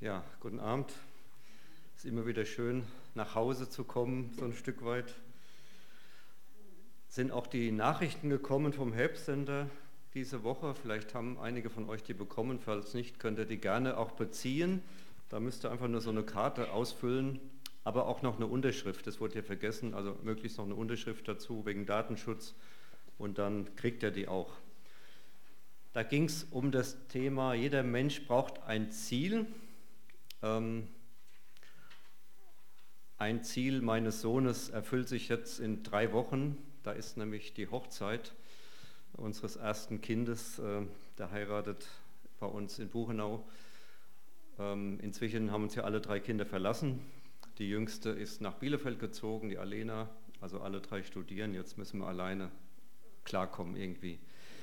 Ja, guten Abend. Es ist immer wieder schön, nach Hause zu kommen, so ein Stück weit. Sind auch die Nachrichten gekommen vom Help-Center diese Woche? Vielleicht haben einige von euch die bekommen. Falls nicht, könnt ihr die gerne auch beziehen. Da müsst ihr einfach nur so eine Karte ausfüllen, aber auch noch eine Unterschrift. Das wurde ja vergessen, also möglichst noch eine Unterschrift dazu wegen Datenschutz und dann kriegt ihr die auch. Da ging es um das Thema, jeder Mensch braucht ein Ziel. Ein Ziel meines Sohnes erfüllt sich jetzt in 3 Wochen. Da ist nämlich die Hochzeit unseres ersten Kindes. Der heiratet bei uns in Buchenau. Inzwischen haben uns ja alle 3 Kinder verlassen. Die jüngste ist nach Bielefeld gezogen, die Alena. Also alle 3 studieren. Jetzt müssen wir alleine klarkommen irgendwie.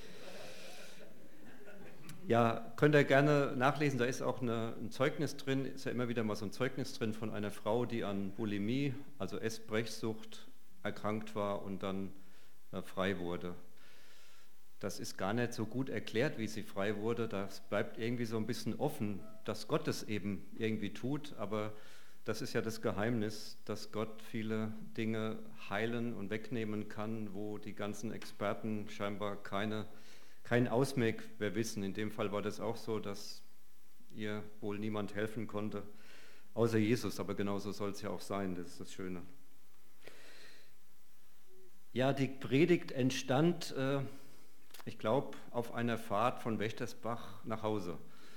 Ja, könnt ihr gerne nachlesen, da ist auch ein Zeugnis drin, ist ja immer wieder mal so ein Zeugnis drin von einer Frau, die an Bulimie, also Essbrechsucht, erkrankt war und dann frei wurde. Das ist gar nicht so gut erklärt, wie sie frei wurde, das bleibt irgendwie so ein bisschen offen, dass Gott es eben irgendwie tut, aber das ist ja das Geheimnis, dass Gott viele Dinge heilen und wegnehmen kann, wo die ganzen Experten scheinbar keinen Ausweg mehr wissen. In dem Fall war das auch so, dass ihr wohl niemand helfen konnte, außer Jesus, aber genauso soll es ja auch sein, das ist das Schöne. Ja, die Predigt entstand, ich glaube, auf einer Fahrt von Wächtersbach nach Hause.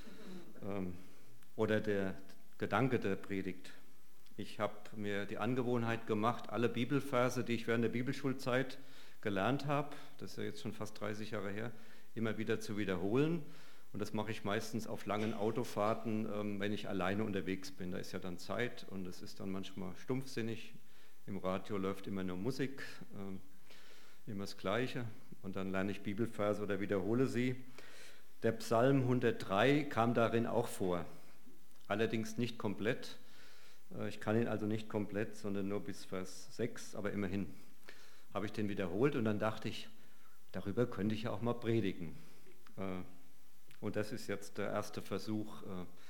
Oder der Gedanke der Predigt. Ich habe mir die Angewohnheit gemacht, alle Bibelverse, die ich während der Bibelschulzeit gelernt habe, das ist ja jetzt schon fast 30 Jahre her, immer wieder zu wiederholen. Und das mache ich meistens auf langen Autofahrten, wenn ich alleine unterwegs bin. Da ist ja dann Zeit und es ist dann manchmal stumpfsinnig. Im Radio läuft immer nur Musik, immer das Gleiche. Und dann lerne ich Bibelverse oder wiederhole sie. Der Psalm 103 kam darin auch vor. Allerdings nicht komplett. Ich kann ihn also nicht komplett, sondern nur bis Vers 6, aber immerhin habe ich den wiederholt und dann dachte ich, darüber könnte ich ja auch mal predigen. Und das ist jetzt der erste Versuch.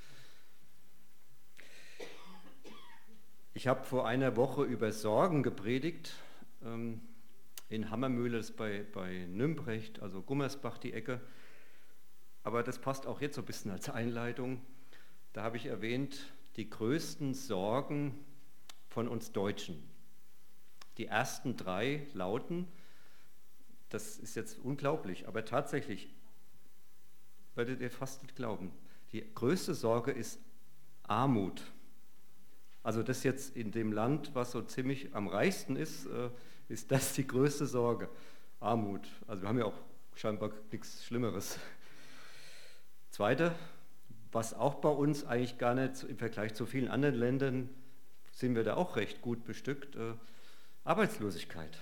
Ich habe vor einer Woche über Sorgen gepredigt, in Hammermühle, das ist bei Nümbrecht, also Gummersbach die Ecke. Aber das passt auch jetzt so ein bisschen als Einleitung. Da habe ich erwähnt, die größten Sorgen von uns Deutschen. Die ersten 3 lauten, das ist jetzt unglaublich, aber tatsächlich, werdet ihr fast nicht glauben, die größte Sorge ist Armut. Also das jetzt in dem Land, was so ziemlich am reichsten ist das die größte Sorge, Armut. Also wir haben ja auch scheinbar nichts Schlimmeres. Zweite, was auch bei uns eigentlich gar nicht im Vergleich zu vielen anderen Ländern, sind wir da auch recht gut bestückt, Arbeitslosigkeit.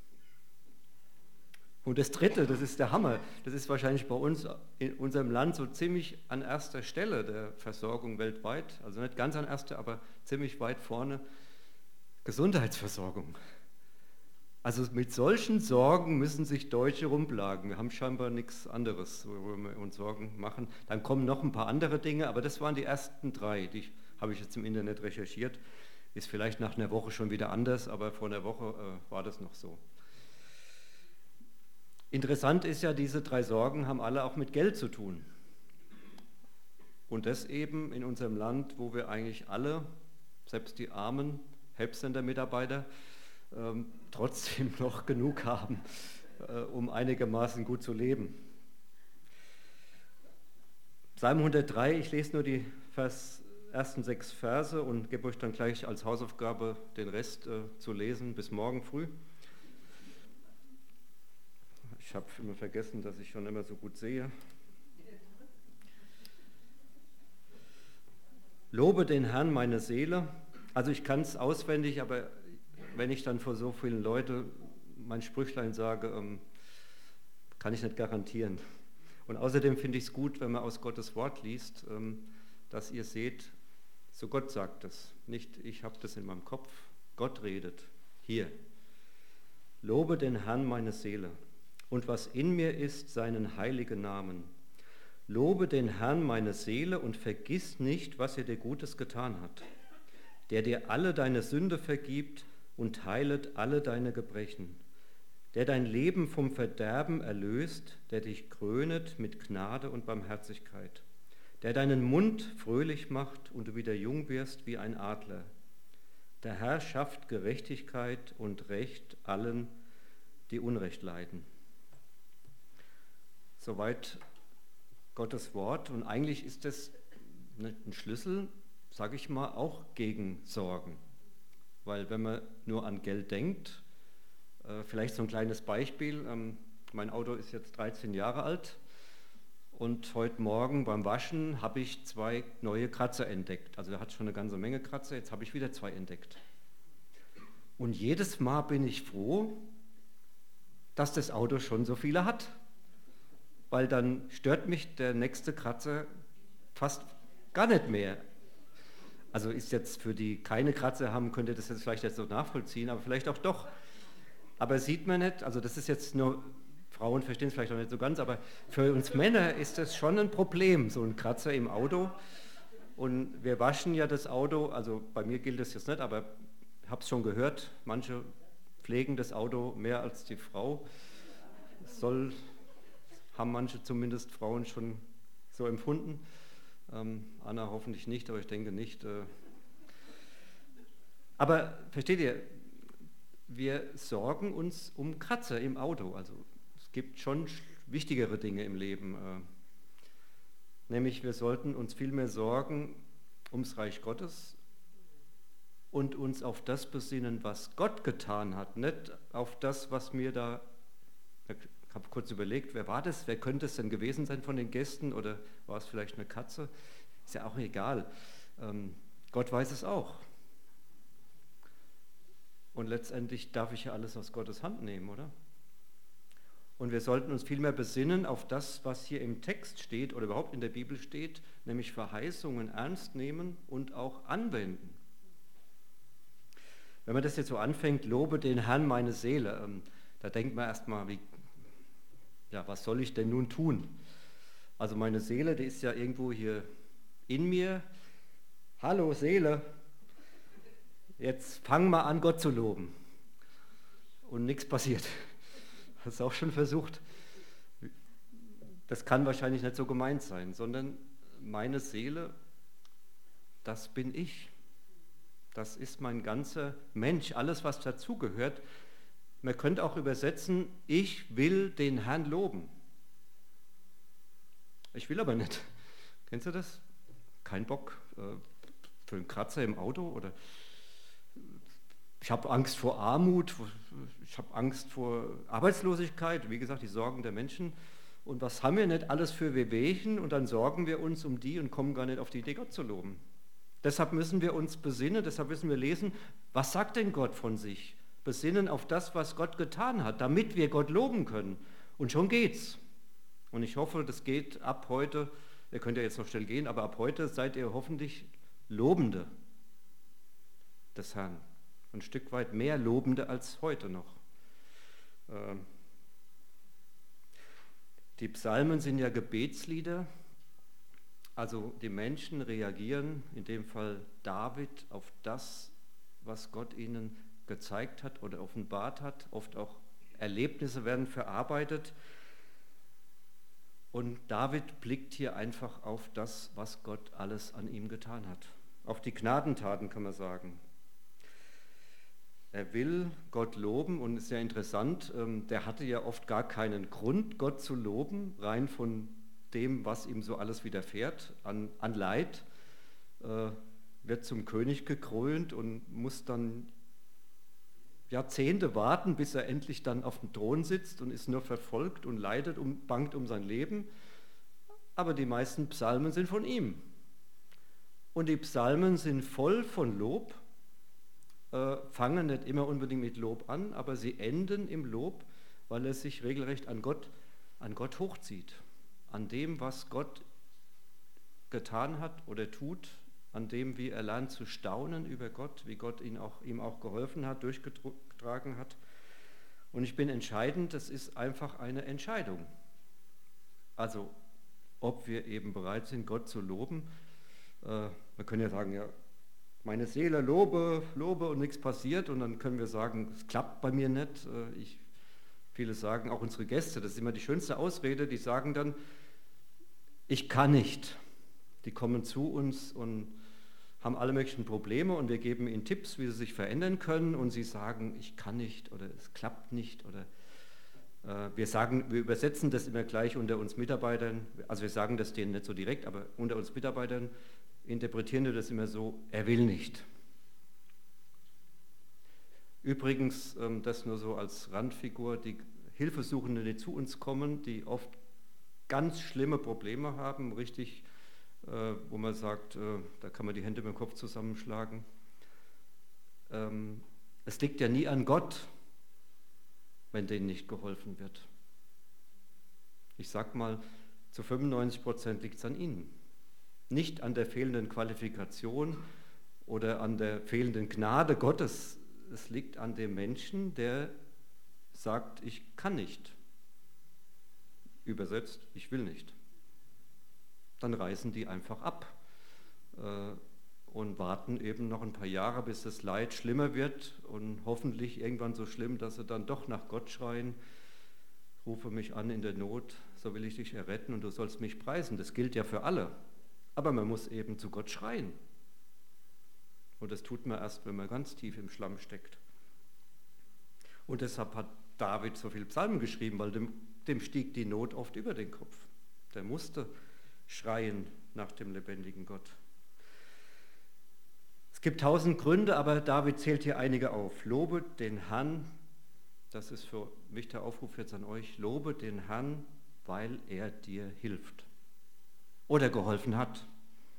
Und das Dritte, das ist der Hammer, das ist wahrscheinlich bei uns in unserem Land so ziemlich an erster Stelle der Versorgung weltweit, also nicht ganz an erster, aber ziemlich weit vorne, Gesundheitsversorgung. Also mit solchen Sorgen müssen sich Deutsche rumplagen. Wir haben scheinbar nichts anderes, worüber wir uns Sorgen machen. Dann kommen noch ein paar andere Dinge, aber das waren die ersten 3, die habe ich jetzt im Internet recherchiert. Ist vielleicht nach einer Woche schon wieder anders, aber vor einer Woche war das noch so. Interessant ist ja, diese 3 Sorgen haben alle auch mit Geld zu tun. Und das eben in unserem Land, wo wir eigentlich alle, selbst die armen Help-Center-Mitarbeiter, trotzdem noch genug haben, um einigermaßen gut zu leben. Psalm 103, ich lese nur die ersten 6 Verse und gebe euch dann gleich als Hausaufgabe den Rest zu lesen bis morgen früh. Ich habe immer vergessen, dass ich schon immer so gut sehe. Lobe den Herrn, meine Seele. Also ich kann es auswendig, aber wenn ich dann vor so vielen Leuten mein Sprüchlein sage, kann ich nicht garantieren. Und außerdem finde ich es gut, wenn man aus Gottes Wort liest, dass ihr seht, so Gott sagt es. Nicht ich habe das in meinem Kopf, Gott redet. Hier. Lobe den Herrn, meine Seele. Und was in mir ist, seinen heiligen Namen. Lobe den Herrn, meine Seele, und vergiss nicht, was er dir Gutes getan hat, der dir alle deine Sünde vergibt und heilet alle deine Gebrechen, der dein Leben vom Verderben erlöst, der dich krönet mit Gnade und Barmherzigkeit, der deinen Mund fröhlich macht und du wieder jung wirst wie ein Adler. Der Herr schafft Gerechtigkeit und Recht allen, die Unrecht leiden. Soweit Gottes Wort, und eigentlich ist das ein Schlüssel, sage ich mal, auch gegen Sorgen. Weil wenn man nur an Geld denkt, vielleicht so ein kleines Beispiel, mein Auto ist jetzt 13 Jahre alt und heute Morgen beim Waschen habe ich 2 neue Kratzer entdeckt. Also er hat schon eine ganze Menge Kratzer, jetzt habe ich wieder 2 entdeckt. Und jedes Mal bin ich froh, dass das Auto schon so viele hat. Weil dann stört mich der nächste Kratzer fast gar nicht mehr. Also ist jetzt für die keine Kratzer haben, könnt ihr das jetzt vielleicht jetzt so nachvollziehen, aber vielleicht auch doch. Aber sieht man nicht, also das ist jetzt nur, Frauen verstehen es vielleicht auch nicht so ganz, aber für uns Männer ist das schon ein Problem, so ein Kratzer im Auto. Und wir waschen ja das Auto, also bei mir gilt das jetzt nicht, aber ich habe es schon gehört, manche pflegen das Auto mehr als die Frau. Haben manche zumindest Frauen schon so empfunden. Anna hoffentlich nicht, aber ich denke nicht. Aber versteht ihr, wir sorgen uns um Kratzer im Auto. Also es gibt schon wichtigere Dinge im Leben. Nämlich wir sollten uns viel mehr sorgen ums Reich Gottes und uns auf das besinnen, was Gott getan hat, nicht auf das, was mir da... Ich habe kurz überlegt, wer war das? Wer könnte es denn gewesen sein von den Gästen? Oder war es vielleicht eine Katze? Ist ja auch egal. Gott weiß es auch. Und letztendlich darf ich ja alles aus Gottes Hand nehmen, oder? Und wir sollten uns vielmehr besinnen auf das, was hier im Text steht oder überhaupt in der Bibel steht, nämlich Verheißungen ernst nehmen und auch anwenden. Wenn man das jetzt so anfängt, lobe den Herrn meine Seele, da denkt man erstmal, was soll ich denn nun tun? Also meine Seele, die ist ja irgendwo hier in mir. Hallo Seele, jetzt fang mal an, Gott zu loben. Und nichts passiert. Hast du auch schon versucht? Das kann wahrscheinlich nicht so gemeint sein, sondern meine Seele, das bin ich. Das ist mein ganzer Mensch, alles, was dazugehört. Man könnte auch übersetzen, ich will den Herrn loben. Ich will aber nicht. Kennst du das? Kein Bock für einen Kratzer im Auto oder ich habe Angst vor Armut, ich habe Angst vor Arbeitslosigkeit, wie gesagt, die Sorgen der Menschen. Und was haben wir nicht alles für Wehwehchen und dann sorgen wir uns um die und kommen gar nicht auf die Idee, Gott zu loben. Deshalb müssen wir uns besinnen, deshalb müssen wir lesen, was sagt denn Gott von sich? Besinnen auf das, was Gott getan hat, damit wir Gott loben können. Und schon geht's. Und ich hoffe, das geht ab heute, ihr könnt ja jetzt noch schnell gehen, aber ab heute seid ihr hoffentlich Lobende des Herrn. Ein Stück weit mehr Lobende als heute noch. Die Psalmen sind ja Gebetslieder, also die Menschen reagieren, in dem Fall David, auf das, was Gott ihnen gezeigt hat oder offenbart hat. Oft auch Erlebnisse werden verarbeitet. Und David blickt hier einfach auf das, was Gott alles an ihm getan hat. Auf die Gnadentaten kann man sagen. Er will Gott loben und ist ja interessant, der hatte ja oft gar keinen Grund, Gott zu loben, rein von dem, was ihm so alles widerfährt, an Leid, wird zum König gekrönt und muss dann Jahrzehnte warten, bis er endlich dann auf dem Thron sitzt und ist nur verfolgt und leidet und bangt um sein Leben. Aber die meisten Psalmen sind von ihm. Und die Psalmen sind voll von Lob, fangen nicht immer unbedingt mit Lob an, aber sie enden im Lob, weil er sich regelrecht an Gott hochzieht. An dem, was Gott getan hat oder tut, an dem, wie er lernt zu staunen über Gott, wie Gott ihm auch geholfen hat, durchgetragen hat. Und ich bin entscheidend, das ist einfach eine Entscheidung. Also ob wir eben bereit sind, Gott zu loben. Wir können ja sagen, ja, meine Seele lobe, lobe und nichts passiert. Und dann können wir sagen, es klappt bei mir nicht. Viele sagen, auch unsere Gäste, das ist immer die schönste Ausrede, die sagen dann, ich kann nicht. Die kommen zu uns und haben alle möglichen Probleme und wir geben ihnen Tipps, wie sie sich verändern können und sie sagen, ich kann nicht oder es klappt nicht oder wir übersetzen das immer gleich unter uns Mitarbeitern, also wir sagen das denen nicht so direkt, aber unter uns Mitarbeitern interpretieren wir das immer so, er will nicht. Übrigens, das nur so als Randfigur, die Hilfesuchenden, die zu uns kommen, die oft ganz schlimme Probleme haben, richtig, wo man sagt, da kann man die Hände mit dem Kopf zusammenschlagen. Es liegt ja nie an Gott, wenn denen nicht geholfen wird. Ich sag mal, zu 95% liegt es an ihnen. Nicht an der fehlenden Qualifikation oder an der fehlenden Gnade Gottes. Es liegt an dem Menschen, der sagt, ich kann nicht. Übersetzt, ich will nicht. Dann reisen die einfach ab und warten eben noch ein paar Jahre, bis das Leid schlimmer wird und hoffentlich irgendwann so schlimm, dass sie dann doch nach Gott schreien, rufe mich an in der Not, so will ich dich erretten und du sollst mich preisen. Das gilt ja für alle, aber man muss eben zu Gott schreien. Und das tut man erst, wenn man ganz tief im Schlamm steckt. Und deshalb hat David so viele Psalmen geschrieben, weil dem stieg die Not oft über den Kopf. Der musste schreien nach dem lebendigen Gott. Es gibt 1000 Gründe, aber David zählt hier einige auf. Lobe den Herrn, das ist für mich der Aufruf jetzt an euch, lobe den Herrn, weil er dir hilft oder geholfen hat.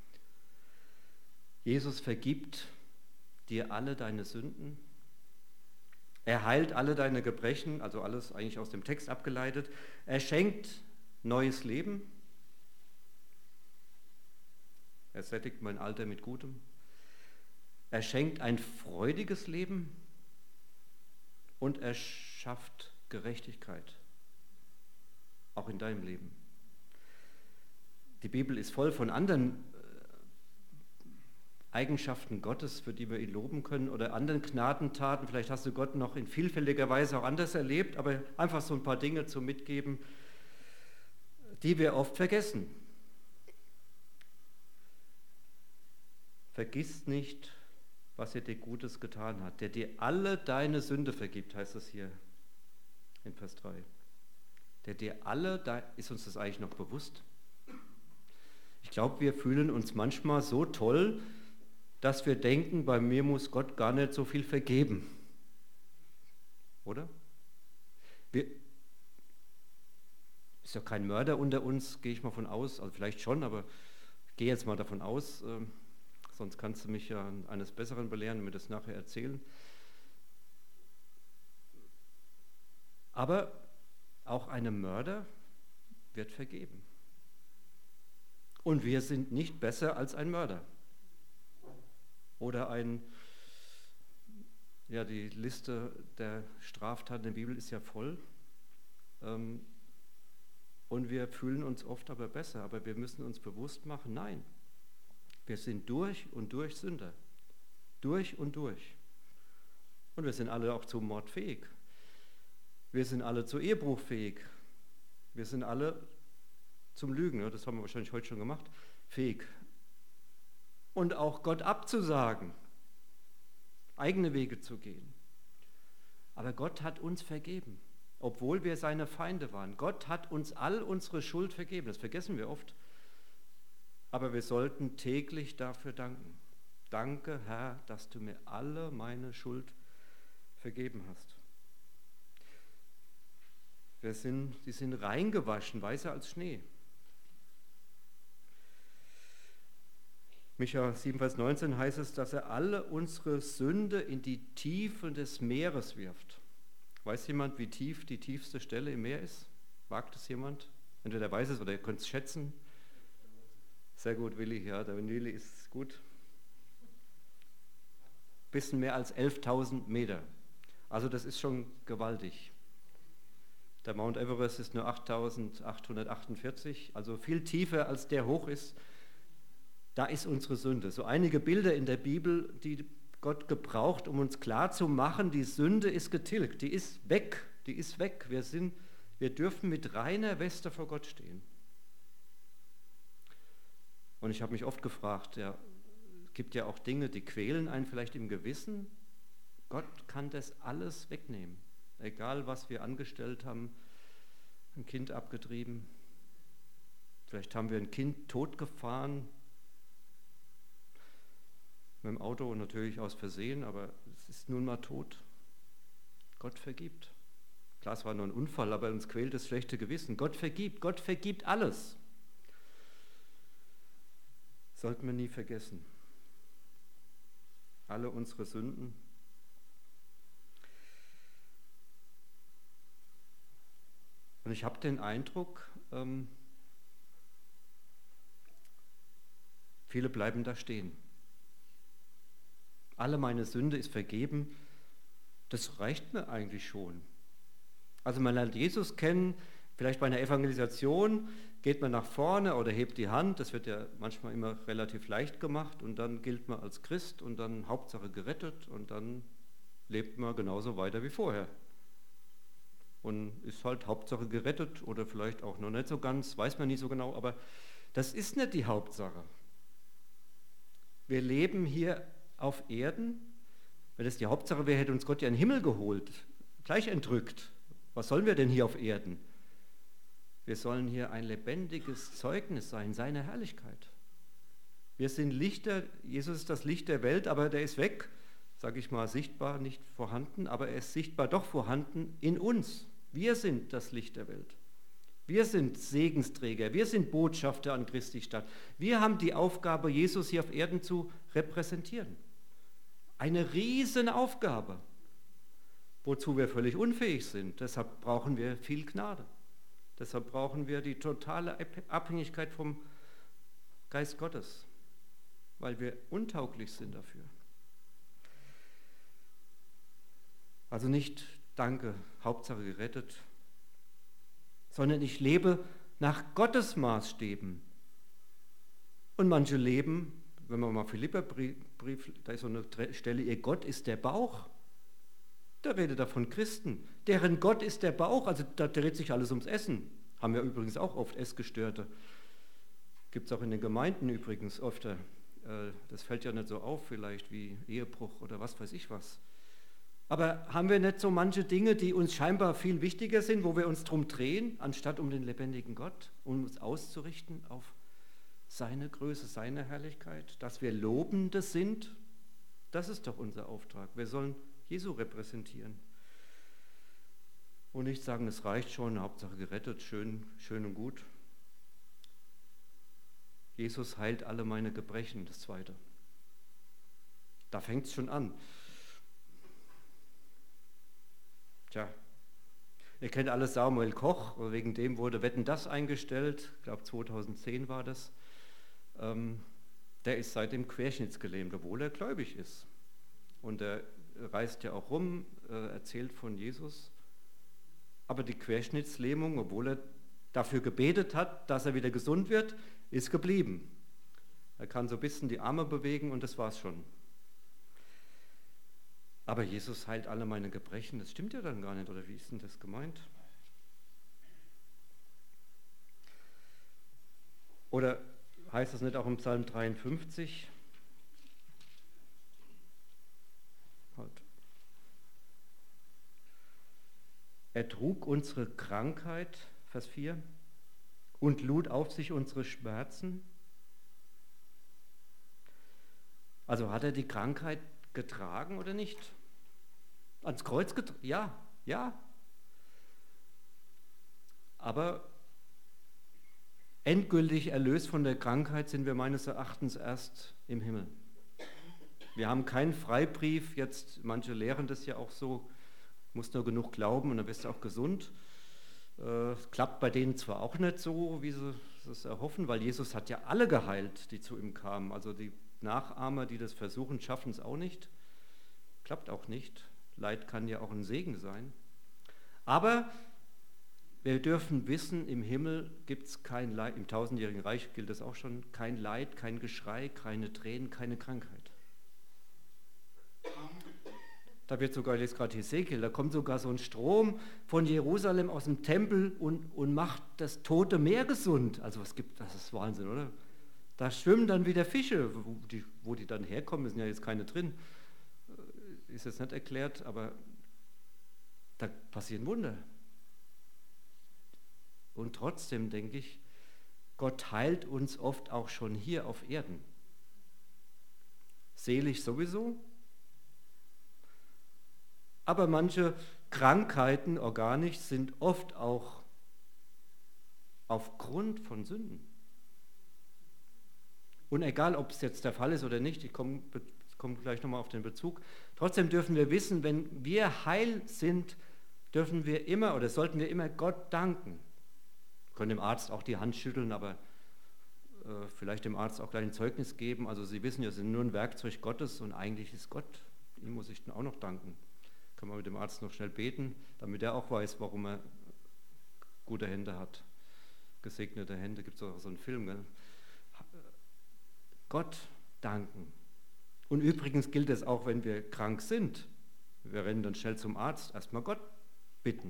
Jesus vergibt dir alle deine Sünden. Er heilt alle deine Gebrechen, also alles eigentlich aus dem Text abgeleitet. Er schenkt neues Leben. Er sättigt mein Alter mit Gutem. Er schenkt ein freudiges Leben und er schafft Gerechtigkeit, auch in deinem Leben. Die Bibel ist voll von anderen Eigenschaften Gottes, für die wir ihn loben können, oder anderen Gnadentaten. Vielleicht hast du Gott noch in vielfältiger Weise auch anders erlebt, aber einfach so ein paar Dinge zum Mitgeben, die wir oft vergessen. Vergiss nicht, was er dir Gutes getan hat, der dir alle deine Sünde vergibt, heißt es hier in Vers 3. Der dir ist uns das eigentlich noch bewusst? Ich glaube, wir fühlen uns manchmal so toll, dass wir denken, bei mir muss Gott gar nicht so viel vergeben. Oder? Ist ja kein Mörder unter uns, gehe ich mal von aus, also vielleicht schon, aber ich gehe jetzt mal davon aus, sonst kannst du mich ja eines Besseren belehren und mir das nachher erzählen. Aber auch einem Mörder wird vergeben. Und wir sind nicht besser als ein Mörder. Oder die Liste der Straftaten in der Bibel ist ja voll. Und wir fühlen uns oft aber besser. Aber wir müssen uns bewusst machen, nein, wir sind durch und durch Sünder. Durch und durch. Und wir sind alle auch zum Mord fähig. Wir sind alle zu Ehebruch fähig. Wir sind alle zum Lügen, das haben wir wahrscheinlich heute schon gemacht, fähig. Und auch Gott abzusagen, eigene Wege zu gehen. Aber Gott hat uns vergeben, obwohl wir seine Feinde waren. Gott hat uns all unsere Schuld vergeben, das vergessen wir oft. Aber wir sollten täglich dafür danken. Danke, Herr, dass du mir alle meine Schuld vergeben hast. Die sind reingewaschen, weißer als Schnee. Micha 7, Vers 19 heißt es, dass er alle unsere Sünde in die Tiefen des Meeres wirft. Weiß jemand, wie tief die tiefste Stelle im Meer ist? Wagt es jemand? Entweder weiß es oder ihr könnt es schätzen. Sehr gut, Willi, ja, der Willi ist gut. Bisschen mehr als 11.000 Meter. Also das ist schon gewaltig. Der Mount Everest ist nur 8.848, also viel tiefer als der hoch ist. Da ist unsere Sünde. So einige Bilder in der Bibel, die Gott gebraucht, um uns klarzumachen, die Sünde ist getilgt, die ist weg, die ist weg. Wir dürfen mit reiner Weste vor Gott stehen. Und ich habe mich oft gefragt, ja, es gibt ja auch Dinge, die quälen einen vielleicht im Gewissen. Gott kann das alles wegnehmen. Egal, was wir angestellt haben, ein Kind abgetrieben, vielleicht haben wir ein Kind totgefahren, mit dem Auto natürlich aus Versehen, aber es ist nun mal tot. Gott vergibt. Klar, es war nur ein Unfall, aber uns quält das schlechte Gewissen. Gott vergibt alles. Sollten wir nie vergessen. Alle unsere Sünden. Und ich habe den Eindruck, viele bleiben da stehen. Alle meine Sünde ist vergeben, das reicht mir eigentlich schon. Also man lernt Jesus kennen, vielleicht bei einer Evangelisation geht man nach vorne oder hebt die Hand, das wird ja manchmal immer relativ leicht gemacht und dann gilt man als Christ und dann Hauptsache gerettet und dann lebt man genauso weiter wie vorher. Und ist halt Hauptsache gerettet oder vielleicht auch noch nicht so ganz, weiß man nicht so genau, aber das ist nicht die Hauptsache. Wir leben hier auf Erden, wenn das die Hauptsache wäre, hätte uns Gott ja in den Himmel geholt, gleich entrückt. Was sollen wir denn hier auf Erden? Wir sollen hier ein lebendiges Zeugnis sein, seiner Herrlichkeit. Wir sind Lichter, Jesus ist das Licht der Welt, aber der ist weg, sage ich mal, sichtbar, nicht vorhanden, aber er ist sichtbar doch vorhanden in uns. Wir sind das Licht der Welt. Wir sind Segensträger, wir sind Botschafter an Christi Stadt. Wir haben die Aufgabe, Jesus hier auf Erden zu repräsentieren. Eine riesen Aufgabe, wozu wir völlig unfähig sind. Deshalb brauchen wir viel Gnade. Deshalb brauchen wir die totale Abhängigkeit vom Geist Gottes, weil wir untauglich sind dafür. Also nicht Danke, Hauptsache gerettet, sondern ich lebe nach Gottes Maßstäben. Und manche leben, wenn man mal Philipperbrief, da ist so eine Stelle, ihr Gott ist der Bauch. Da redet er von Christen. Deren Gott ist der Bauch, also da dreht sich alles ums Essen. Haben wir übrigens auch oft Essgestörte. Gibt es auch in den Gemeinden übrigens öfter. Das fällt ja nicht so auf vielleicht wie Ehebruch oder was weiß ich was. Aber haben wir nicht so manche Dinge, die uns scheinbar viel wichtiger sind, wo wir uns drum drehen, anstatt um den lebendigen Gott, um uns auszurichten auf seine Größe, seine Herrlichkeit, dass wir Lobende sind? Das ist doch unser Auftrag. Wir sollen Jesu repräsentieren. Und nicht sagen, es reicht schon, Hauptsache gerettet, schön und gut. Jesus heilt alle meine Gebrechen, das Zweite. Da fängt es schon an. Tja, ihr kennt alle Samuel Koch, wegen dem wurde Wetten, das eingestellt, ich glaube 2010 war das. Der ist seitdem querschnittsgelähmt, obwohl er gläubig ist. Und er reist ja auch rum, erzählt von Jesus. Aber die Querschnittslähmung, obwohl er dafür gebetet hat, dass er wieder gesund wird, ist geblieben. Er kann so ein bisschen die Arme bewegen und das war's schon. Aber Jesus heilt alle meine Gebrechen, das stimmt ja dann gar nicht, oder wie ist denn das gemeint? Oder heißt das nicht auch im Psalm 53? Halt. Er trug unsere Krankheit, Vers 4, und lud auf sich unsere Schmerzen. Also hat er die Krankheit getragen oder nicht? Ans Kreuz getragen? Ja. Aber endgültig erlöst von der Krankheit sind wir meines Erachtens erst im Himmel. Wir haben keinen Freibrief, jetzt manche lehren das ja auch so, musst nur genug glauben und dann bist du auch gesund. Klappt bei denen zwar auch nicht so, wie sie es erhoffen, weil Jesus hat ja alle geheilt, die zu ihm kamen. Also die Nachahmer, die das versuchen, schaffen es auch nicht. Klappt auch nicht. Leid kann ja auch ein Segen sein. Aber Wir dürfen wissen, im Himmel gibt es kein Leid, im tausendjährigen Reich gilt das auch schon, kein Leid, kein Geschrei, keine Tränen, keine Krankheit. Da wird sogar, ich lese gerade Hesekiel, da kommt sogar so ein Strom von Jerusalem aus dem Tempel und macht das Tote Meer gesund. Also das ist Wahnsinn, oder? Da schwimmen dann wieder Fische, wo die dann herkommen, sind ja jetzt keine drin. Ist jetzt nicht erklärt, aber da passieren Wunder. Und trotzdem denke ich, Gott heilt uns oft auch schon hier auf Erden. Seelisch sowieso, aber manche Krankheiten, organisch, sind oft auch aufgrund von Sünden. Und egal, ob es jetzt der Fall ist oder nicht, ich komme gleich nochmal auf den Bezug, trotzdem dürfen wir wissen, wenn wir heil sind, dürfen wir immer oder sollten wir immer Gott danken. Wir können dem Arzt auch die Hand schütteln, aber vielleicht dem Arzt auch gleich ein Zeugnis geben. Also Sie wissen ja, Sie sind nur ein Werkzeug Gottes und eigentlich ist Gott, ihm muss ich dann auch noch danken. Kann man mit dem Arzt noch schnell beten, damit er auch weiß, warum er gute Hände hat. Gesegnete Hände, gibt es auch so einen Film. Gell? Gott danken. Und übrigens gilt es auch, wenn wir krank sind. Wir rennen dann schnell zum Arzt, erstmal Gott bitten.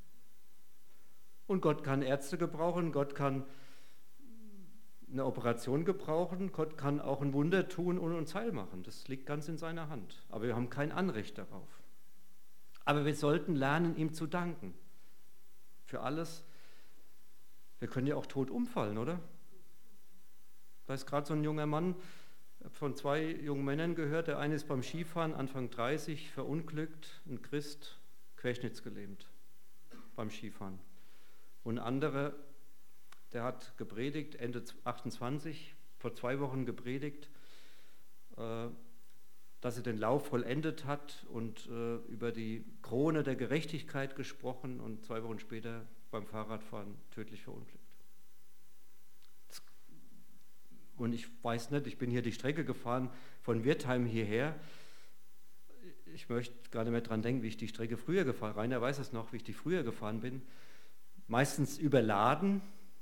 Und Gott kann Ärzte gebrauchen, Gott kann eine Operation gebrauchen, Gott kann auch ein Wunder tun und uns heil machen. Das liegt ganz in seiner Hand. Aber wir haben kein Anrecht darauf. Aber wir sollten lernen, ihm zu danken. Für alles. Wir können ja auch tot umfallen, oder? Da ist gerade so ein junger Mann, ich habe von 2 jungen Männern gehört, der eine ist beim Skifahren, Anfang 30, verunglückt, ein Christ, querschnittsgelähmt beim Skifahren. Und ein anderer, der hat gepredigt, Ende 28, vor 2 Wochen gepredigt, dass er den Lauf vollendet hat und über die Krone der Gerechtigkeit gesprochen und 2 Wochen später beim Fahrradfahren tödlich verunglückt. Und ich weiß nicht, ich bin hier die Strecke gefahren von Wirtheim hierher. Ich möchte gar nicht mehr dran denken, wie ich die Strecke früher gefahren bin. Rainer weiß es noch, wie ich die früher gefahren bin. Meistens überladen,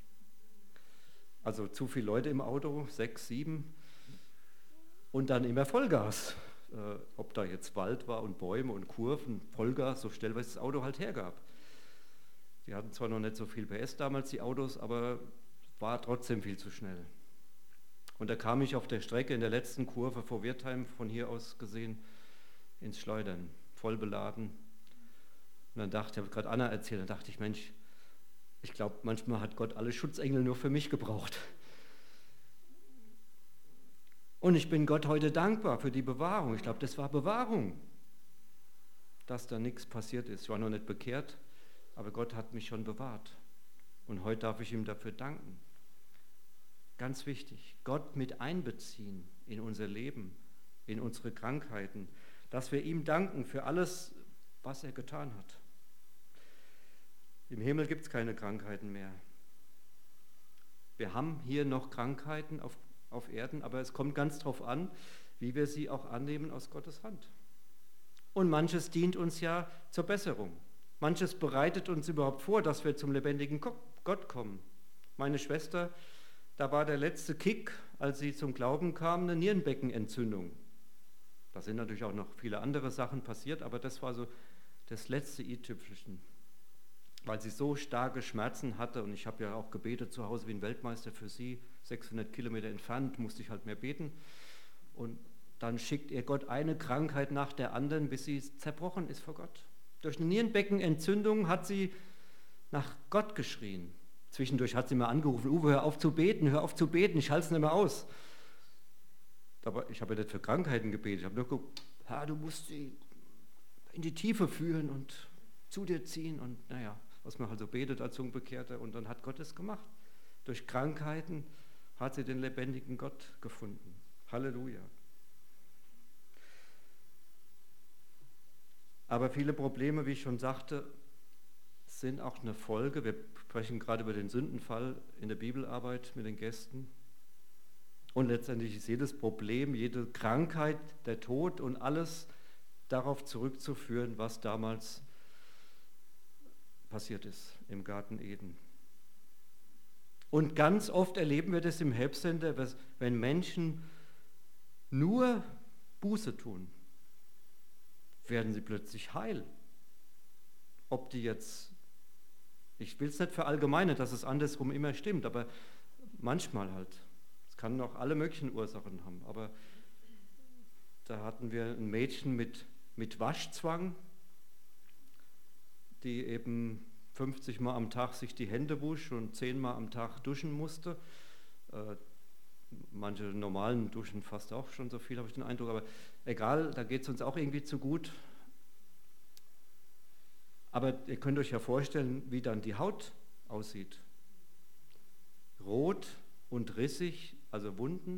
also zu viele Leute im Auto, 6, 7. Und dann immer Vollgas. Ob da jetzt Wald war und Bäume und Kurven, Vollgas, so stellweise das Auto halt hergab. Die hatten zwar noch nicht so viel PS damals, die Autos, aber war trotzdem viel zu schnell. Und da kam ich auf der Strecke in der letzten Kurve vor Wirtheim, von hier aus gesehen, ins Schleudern, voll beladen. Und dann dachte ich, habe gerade Anna erzählt, dann dachte ich, Mensch, ich glaube, manchmal hat Gott alle Schutzengel nur für mich gebraucht. Und ich bin Gott heute dankbar für die Bewahrung. Ich glaube, das war Bewahrung, dass da nichts passiert ist. Ich war noch nicht bekehrt, aber Gott hat mich schon bewahrt. Und heute darf ich ihm dafür danken. Ganz wichtig, Gott mit einbeziehen in unser Leben, in unsere Krankheiten, dass wir ihm danken für alles, was er getan hat. Im Himmel gibt es keine Krankheiten mehr. Wir haben hier noch Krankheiten auf Erden, aber es kommt ganz darauf an, wie wir sie auch annehmen aus Gottes Hand. Und manches dient uns ja zur Besserung. Manches bereitet uns überhaupt vor, dass wir zum lebendigen Gott kommen. Meine Schwester, da war der letzte Kick, als sie zum Glauben kam, eine Nierenbeckenentzündung. Da sind natürlich auch noch viele andere Sachen passiert, aber das war so das letzte i-Tüpfelchen, weil sie so starke Schmerzen hatte. Und ich habe ja auch gebetet zu Hause wie ein Weltmeister für sie, 600 Kilometer entfernt, musste ich halt mehr beten. Und dann schickt ihr Gott eine Krankheit nach der anderen, bis sie zerbrochen ist vor Gott. Durch eine Nierenbeckenentzündung hat sie nach Gott geschrien. Zwischendurch hat sie mal angerufen, Uwe, hör auf zu beten, ich halte es nicht mehr aus. Aber ich habe ja nicht für Krankheiten gebetet, ich habe nur geguckt, Herr, du musst sie in die Tiefe führen und zu dir ziehen und naja, was man halt so betet als Unbekehrter und dann hat Gott es gemacht. Durch Krankheiten hat sie den lebendigen Gott gefunden. Halleluja. Aber viele Probleme, wie ich schon sagte, sind auch eine Folge. Wir sprechen gerade über den Sündenfall in der Bibelarbeit mit den Gästen. Und letztendlich ist jedes Problem, jede Krankheit, der Tod und alles darauf zurückzuführen, was damals passiert ist im Garten Eden. Und ganz oft erleben wir das im Help Center, wenn Menschen nur Buße tun, werden sie plötzlich heil. Ob die jetzt, ich will es nicht verallgemeinern, dass es andersrum immer stimmt, aber manchmal halt. Es kann auch alle möglichen Ursachen haben. Aber da hatten wir ein Mädchen mit Waschzwang, die eben 50 Mal am Tag sich die Hände wusch und 10 Mal am Tag duschen musste. Manche normalen duschen fast auch schon so viel, habe ich den Eindruck. Aber egal, da geht es uns auch irgendwie zu gut. Aber ihr könnt euch ja vorstellen, wie dann die Haut aussieht. Rot und rissig, also Wunden.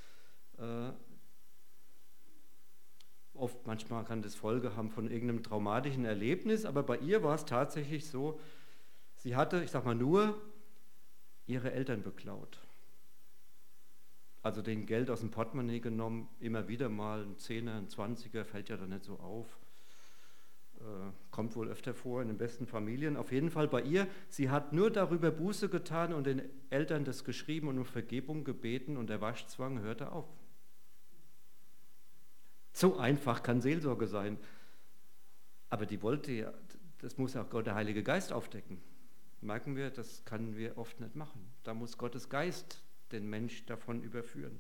Manchmal kann das Folge haben von irgendeinem traumatischen Erlebnis, aber bei ihr war es tatsächlich so, sie hatte, ich sag mal, nur ihre Eltern beklaut. Also denen Geld aus dem Portemonnaie genommen, immer wieder mal ein Zehner, ein Zwanziger, fällt ja dann nicht so auf. Kommt wohl öfter vor in den besten Familien. Auf jeden Fall bei ihr, sie hat nur darüber Buße getan und den Eltern das geschrieben und um Vergebung gebeten und der Waschzwang hörte auf. So einfach kann Seelsorge sein. Aber die wollte ja, das muss auch Gott, der Heilige Geist, aufdecken. Merken wir, das können wir oft nicht machen. Da muss Gottes Geist den Mensch davon überführen.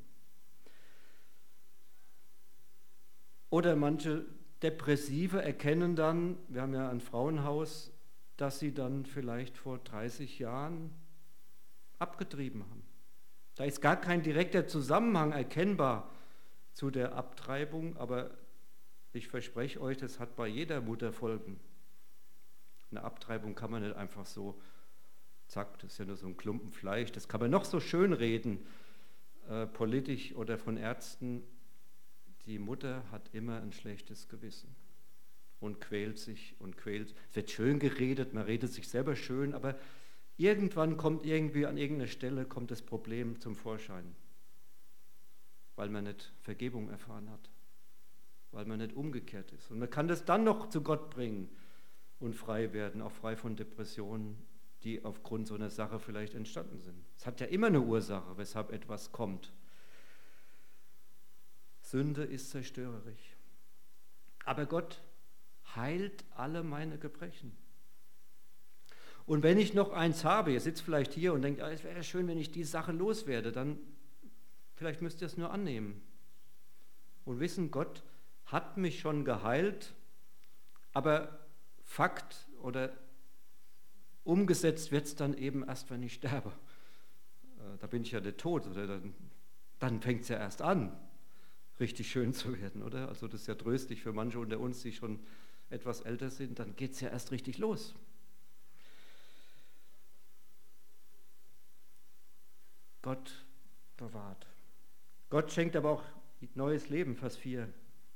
Oder manche Depressive erkennen dann, wir haben ja ein Frauenhaus, dass sie dann vielleicht vor 30 Jahren abgetrieben haben. Da ist gar kein direkter Zusammenhang erkennbar zu der Abtreibung, aber ich verspreche euch, das hat bei jeder Mutter Folgen. Eine Abtreibung kann man nicht einfach so, zack, das ist ja nur so ein Klumpen Fleisch, das kann man noch so schön reden, politisch oder von Ärzten. Die Mutter hat immer ein schlechtes Gewissen und quält sich und quält. Es wird schön geredet, man redet sich selber schön, aber irgendwann kommt irgendwie an irgendeiner Stelle kommt das Problem zum Vorschein, weil man nicht Vergebung erfahren hat, weil man nicht umgekehrt ist. Und man kann das dann noch zu Gott bringen und frei werden, auch frei von Depressionen, die aufgrund so einer Sache vielleicht entstanden sind. Es hat ja immer eine Ursache, weshalb etwas kommt. Sünde ist zerstörerisch. Aber Gott heilt alle meine Gebrechen. Und wenn ich noch eins habe, ihr sitzt vielleicht hier und denkt, es wäre schön, wenn ich die Sache loswerde, dann vielleicht müsst ihr es nur annehmen und wissen, Gott hat mich schon geheilt, aber Fakt oder umgesetzt wird es dann eben erst, wenn ich sterbe. Da bin ich ja der Tod, oder dann fängt es ja erst an, richtig schön zu werden, oder? Also das ist ja tröstlich für manche unter uns, die schon etwas älter sind, dann geht es ja erst richtig los. Gott bewahrt. Gott schenkt aber auch neues Leben, Vers 4.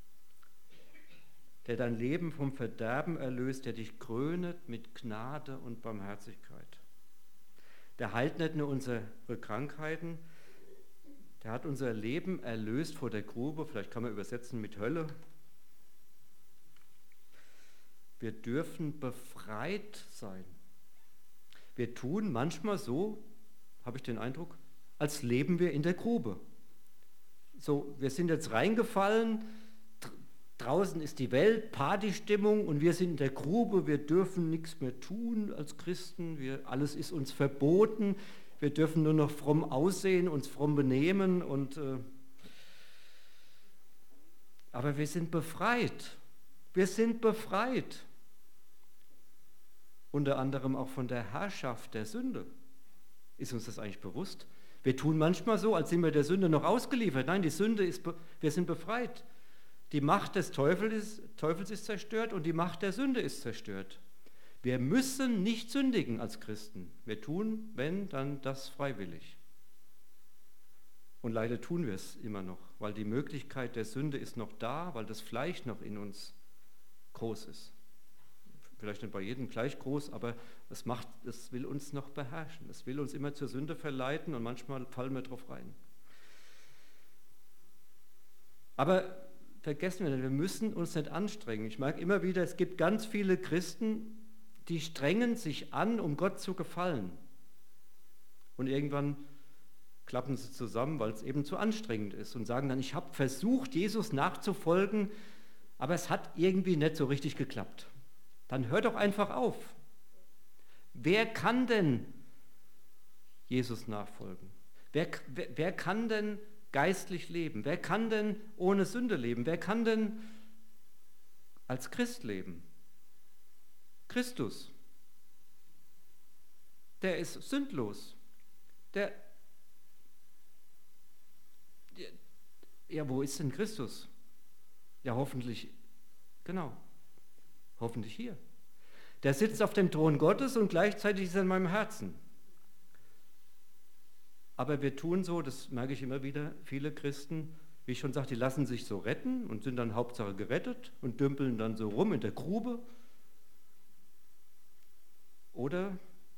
Der dein Leben vom Verderben erlöst, der dich krönet mit Gnade und Barmherzigkeit. Der heilt nicht nur unsere Krankheiten, der hat unser Leben erlöst vor der Grube, vielleicht kann man übersetzen mit Hölle. Wir dürfen befreit sein. Wir tun manchmal so, habe ich den Eindruck, als leben wir in der Grube. So, wir sind jetzt reingefallen, draußen ist die Welt, Partystimmung und wir sind in der Grube, wir dürfen nichts mehr tun als Christen, alles ist uns verboten, wir dürfen nur noch fromm aussehen, uns fromm benehmen, aber wir sind befreit. Wir sind befreit. Unter anderem auch von der Herrschaft der Sünde. Ist uns das eigentlich bewusst? Wir tun manchmal so, als sind wir der Sünde noch ausgeliefert. Nein, wir sind befreit. Die Macht des Teufels ist zerstört und die Macht der Sünde ist zerstört. Wir müssen nicht sündigen als Christen. Wir tun, wenn, dann das freiwillig. Und leider tun wir es immer noch, weil die Möglichkeit der Sünde ist noch da, weil das Fleisch noch in uns groß ist. Vielleicht nicht bei jedem gleich groß, aber es will uns noch beherrschen. Es will uns immer zur Sünde verleiten und manchmal fallen wir drauf rein. Aber vergessen wir nicht, wir müssen uns nicht anstrengen. Ich merke immer wieder, es gibt ganz viele Christen, die strengen sich an, um Gott zu gefallen. Und irgendwann klappen sie zusammen, weil es eben zu anstrengend ist und sagen dann, ich habe versucht, Jesus nachzufolgen, aber es hat irgendwie nicht so richtig geklappt. Dann hör doch einfach auf. Wer kann denn Jesus nachfolgen? Wer kann denn geistlich leben? Wer kann denn ohne Sünde leben? Wer kann denn als Christ leben? Christus. Der ist sündlos. Ja, wo ist denn Christus? Ja, hoffentlich, genau, hoffentlich hier. Der sitzt auf dem Thron Gottes und gleichzeitig ist er in meinem Herzen. Aber wir tun so, das merke ich immer wieder, viele Christen, wie ich schon sagte, die lassen sich so retten und sind dann Hauptsache gerettet und dümpeln dann so rum in der Grube. Oder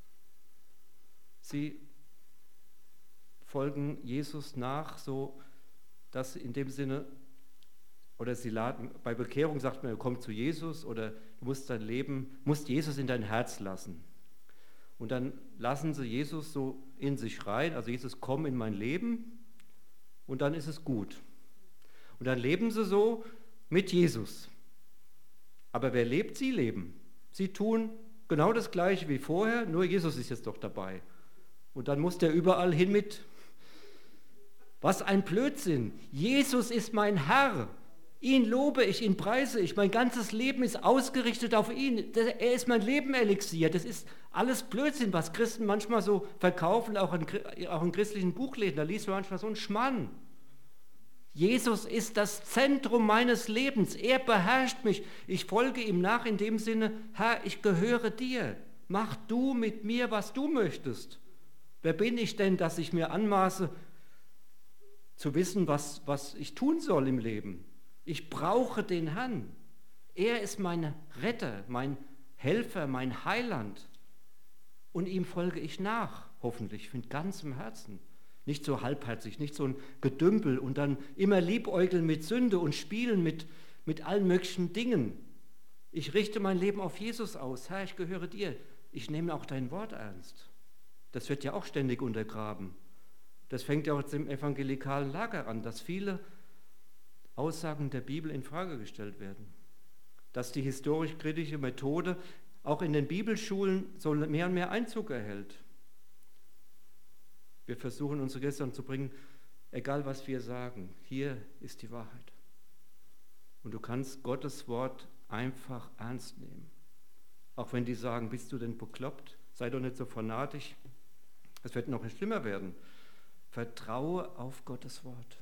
sie folgen Jesus nach, so dass in dem Sinne, oder sie laden, bei Bekehrung sagt man, komm zu Jesus, oder du musst dein Leben, musst Jesus in dein Herz lassen. Und dann lassen sie Jesus so in sich rein, also Jesus, komm in mein Leben, und dann ist es gut. Und dann leben sie so mit Jesus. Aber wer lebt? Sie leben. Sie tun genau das Gleiche wie vorher, nur Jesus ist jetzt doch dabei. Und dann muss der überall hin mit. Was ein Blödsinn. Jesus ist mein Herr. Ihn lobe ich, ihn preise ich. Mein ganzes Leben ist ausgerichtet auf ihn. Er ist mein Lebenelixier. Das ist alles Blödsinn, was Christen manchmal so verkaufen, auch in christlichen Buchläden. Da liest man manchmal so einen Schmarrn. Jesus ist das Zentrum meines Lebens. Er beherrscht mich. Ich folge ihm nach in dem Sinne, Herr, ich gehöre dir. Mach du mit mir, was du möchtest. Wer bin ich denn, dass ich mir anmaße, zu wissen, was ich tun soll im Leben? Ich brauche den Herrn. Er ist mein Retter, mein Helfer, mein Heiland. Und ihm folge ich nach, hoffentlich, mit ganzem Herzen. Nicht so halbherzig, nicht so ein Gedümpel und dann immer liebäugeln mit Sünde und spielen mit allen möglichen Dingen. Ich richte mein Leben auf Jesus aus. Herr, ich gehöre dir. Ich nehme auch dein Wort ernst. Das wird ja auch ständig untergraben. Das fängt ja auch im evangelikalen Lager an, dass viele Aussagen der Bibel in Frage gestellt werden. Dass die historisch-kritische Methode auch in den Bibelschulen so mehr und mehr Einzug erhält. Wir versuchen unsere Gäste zu bringen, egal was wir sagen, hier ist die Wahrheit. Und du kannst Gottes Wort einfach ernst nehmen. Auch wenn die sagen, bist du denn bekloppt? Sei doch nicht so fanatisch. Es wird noch schlimmer werden. Vertraue auf Gottes Wort.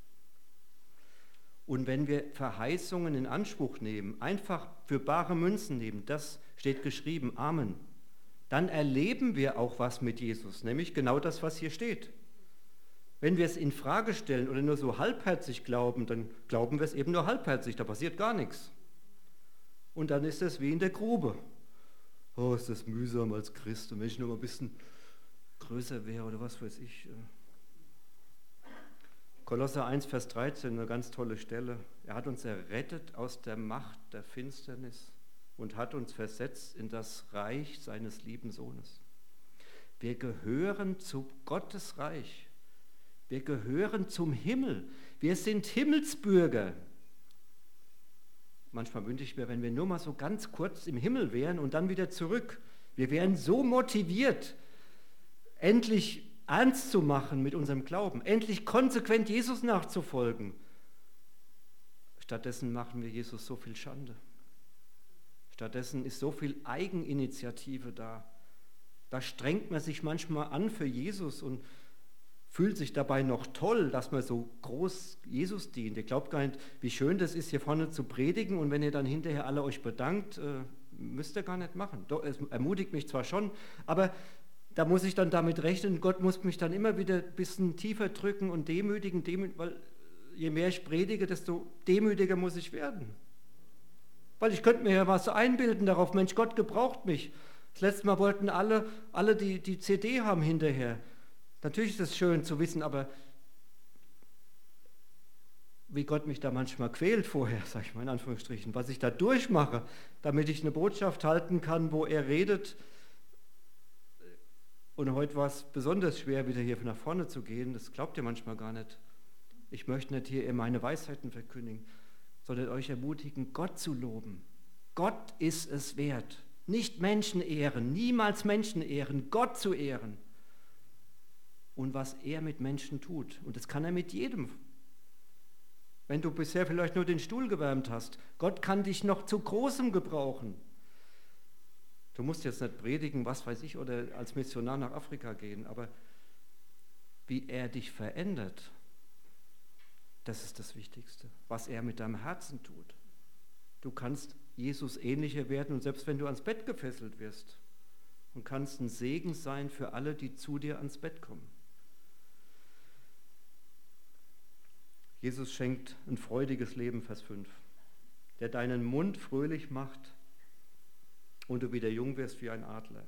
Und wenn wir Verheißungen in Anspruch nehmen, einfach für bare Münzen nehmen, das steht geschrieben, Amen, dann erleben wir auch was mit Jesus, nämlich genau das, was hier steht. Wenn wir es in Frage stellen oder nur so halbherzig glauben, dann glauben wir es eben nur halbherzig, da passiert gar nichts. Und dann ist es wie in der Grube. Oh, ist das mühsam als Christ, und wenn ich nur mal ein bisschen größer wäre oder was weiß ich. Kolosser 1, Vers 13, eine ganz tolle Stelle. Er hat uns errettet aus der Macht der Finsternis und hat uns versetzt in das Reich seines lieben Sohnes. Wir gehören zu Gottes Reich. Wir gehören zum Himmel. Wir sind Himmelsbürger. Manchmal wünsche ich mir, wenn wir nur mal so ganz kurz im Himmel wären und dann wieder zurück. Wir wären so motiviert, endlich ernst zu machen mit unserem Glauben, endlich konsequent Jesus nachzufolgen. Stattdessen machen wir Jesus so viel Schande. Stattdessen ist so viel Eigeninitiative da. Da strengt man sich manchmal an für Jesus und fühlt sich dabei noch toll, dass man so groß Jesus dient. Ihr glaubt gar nicht, wie schön das ist, hier vorne zu predigen, und wenn ihr dann hinterher alle euch bedankt, müsst ihr gar nicht machen. Doch, es ermutigt mich zwar schon, aber da muss ich dann damit rechnen, Gott muss mich dann immer wieder ein bisschen tiefer drücken und demütigen, weil je mehr ich predige, desto demütiger muss ich werden. Weil ich könnte mir ja was einbilden darauf, Mensch, Gott gebraucht mich. Das letzte Mal wollten alle die CD haben hinterher. Natürlich ist es schön zu wissen, aber wie Gott mich da manchmal quält vorher, sage ich mal in Anführungsstrichen, was ich da durchmache, damit ich eine Botschaft halten kann, wo er redet. Und heute war es besonders schwer, wieder hier nach vorne zu gehen. Das glaubt ihr manchmal gar nicht. Ich möchte nicht hier meine Weisheiten verkündigen, sondern euch ermutigen, Gott zu loben. Gott ist es wert. Nicht Menschen ehren, niemals Menschen ehren, Gott zu ehren. Und was er mit Menschen tut. Und das kann er mit jedem. Wenn du bisher vielleicht nur den Stuhl gewärmt hast, Gott kann dich noch zu Großem gebrauchen. Du musst jetzt nicht predigen, was weiß ich, oder als Missionar nach Afrika gehen, aber wie er dich verändert, das ist das Wichtigste, was er mit deinem Herzen tut. Du kannst Jesus ähnlicher werden und selbst wenn du ans Bett gefesselt wirst und kannst ein Segen sein für alle, die zu dir ans Bett kommen. Jesus schenkt ein freudiges Leben, Vers 5, der deinen Mund fröhlich macht und du wieder jung wirst wie ein Adler.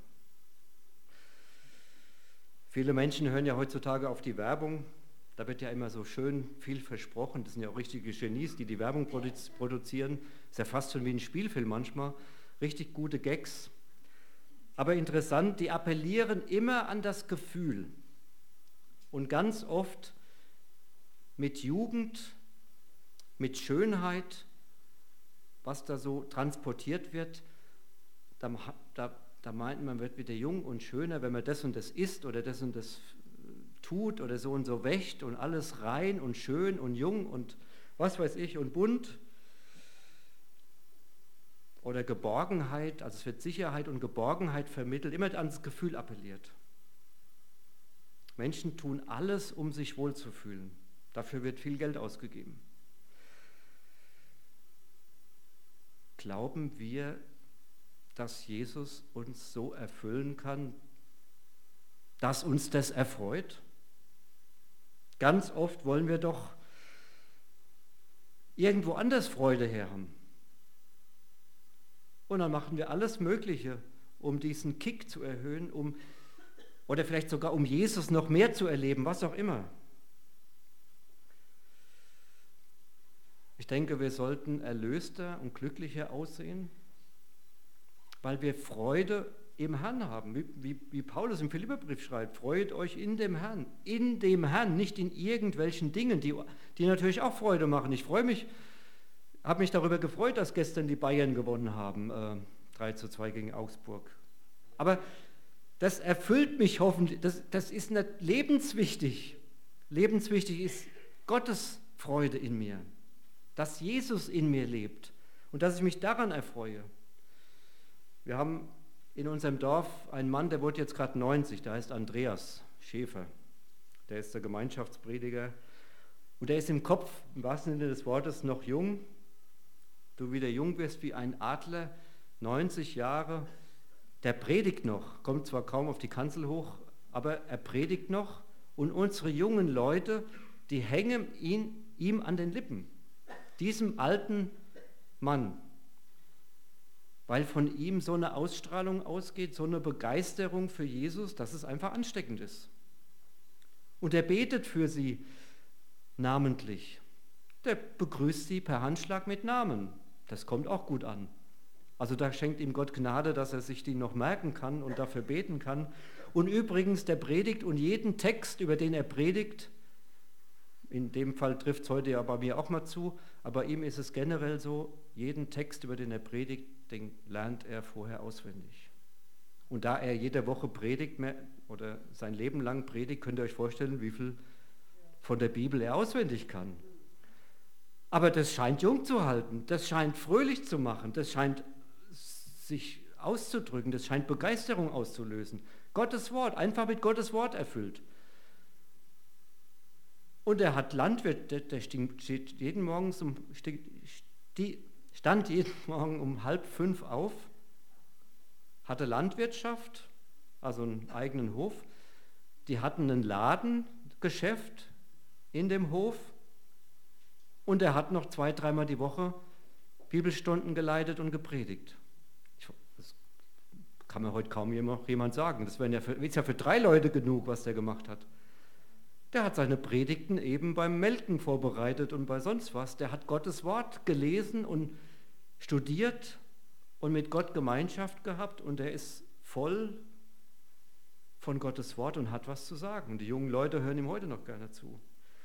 Viele Menschen hören ja heutzutage auf die Werbung. Da wird ja immer so schön viel versprochen. Das sind ja auch richtige Genies, die Werbung produzieren. Ist ja fast schon wie ein Spielfilm manchmal. Richtig gute Gags. Aber interessant, die appellieren immer an das Gefühl. Und ganz oft mit Jugend, mit Schönheit, was da so transportiert wird. Da meint man wird wieder jung und schöner, wenn man das und das isst oder das und das tut oder so und so wächt und alles rein und schön und jung und was weiß ich und bunt. Oder Geborgenheit, also es wird Sicherheit und Geborgenheit vermittelt, immer ans Gefühl appelliert. Menschen tun alles, um sich wohlzufühlen. Dafür wird viel Geld ausgegeben. Glauben wir, dass Jesus uns so erfüllen kann, dass uns das erfreut? Ganz oft wollen wir doch irgendwo anders Freude her haben. Und dann machen wir alles Mögliche, um diesen Kick zu erhöhen, oder vielleicht sogar um Jesus noch mehr zu erleben, was auch immer. Ich denke, wir sollten erlöster und glücklicher aussehen, weil wir Freude im Herrn haben, wie Paulus im Philipperbrief schreibt, freut euch in dem Herrn, nicht in irgendwelchen Dingen, die natürlich auch Freude machen. Ich freue mich, habe mich darüber gefreut, dass gestern die Bayern gewonnen haben, 3:2 gegen Augsburg. Aber das erfüllt mich hoffentlich, das ist nicht lebenswichtig. Lebenswichtig ist Gottes Freude in mir, dass Jesus in mir lebt und dass ich mich daran erfreue. Wir haben in unserem Dorf einen Mann, der wurde jetzt gerade 90, der heißt Andreas Schäfer. Der ist der Gemeinschaftsprediger und der ist im Kopf, im wahrsten Sinne des Wortes, noch jung. Du wieder jung wirst wie ein Adler, 90 Jahre, der predigt noch, kommt zwar kaum auf die Kanzel hoch, aber er predigt noch und unsere jungen Leute, die hängen ihm an den Lippen, diesem alten Mann, weil von ihm so eine Ausstrahlung ausgeht, so eine Begeisterung für Jesus, dass es einfach ansteckend ist. Und er betet für sie namentlich. Der begrüßt sie per Handschlag mit Namen. Das kommt auch gut an. Also da schenkt ihm Gott Gnade, dass er sich die noch merken kann und dafür beten kann. Und übrigens, der predigt und jeden Text, über den er predigt, in dem Fall trifft es heute ja bei mir auch mal zu, aber bei ihm ist es generell so, jeden Text, über den er predigt, den lernt er vorher auswendig. Und da er jede Woche predigt oder sein Leben lang predigt, könnt ihr euch vorstellen, wie viel von der Bibel er auswendig kann. Aber das scheint jung zu halten, das scheint fröhlich zu machen, das scheint sich auszudrücken, das scheint Begeisterung auszulösen. Gottes Wort, einfach mit Gottes Wort erfüllt. Und er hat Landwirt, der stand jeden Morgen um 4:30 auf, hatte Landwirtschaft, also einen eigenen Hof. Die hatten ein Ladengeschäft in dem Hof und er hat noch 2-3 Mal die Woche Bibelstunden geleitet und gepredigt. Das kann mir heute kaum jemand sagen. Das ist ja für 3 Leute genug, was der gemacht hat. Der hat seine Predigten eben beim Melken vorbereitet und bei sonst was. Der hat Gottes Wort gelesen und studiert und mit Gott Gemeinschaft gehabt und er ist voll von Gottes Wort und hat was zu sagen. Und die jungen Leute hören ihm heute noch gerne zu.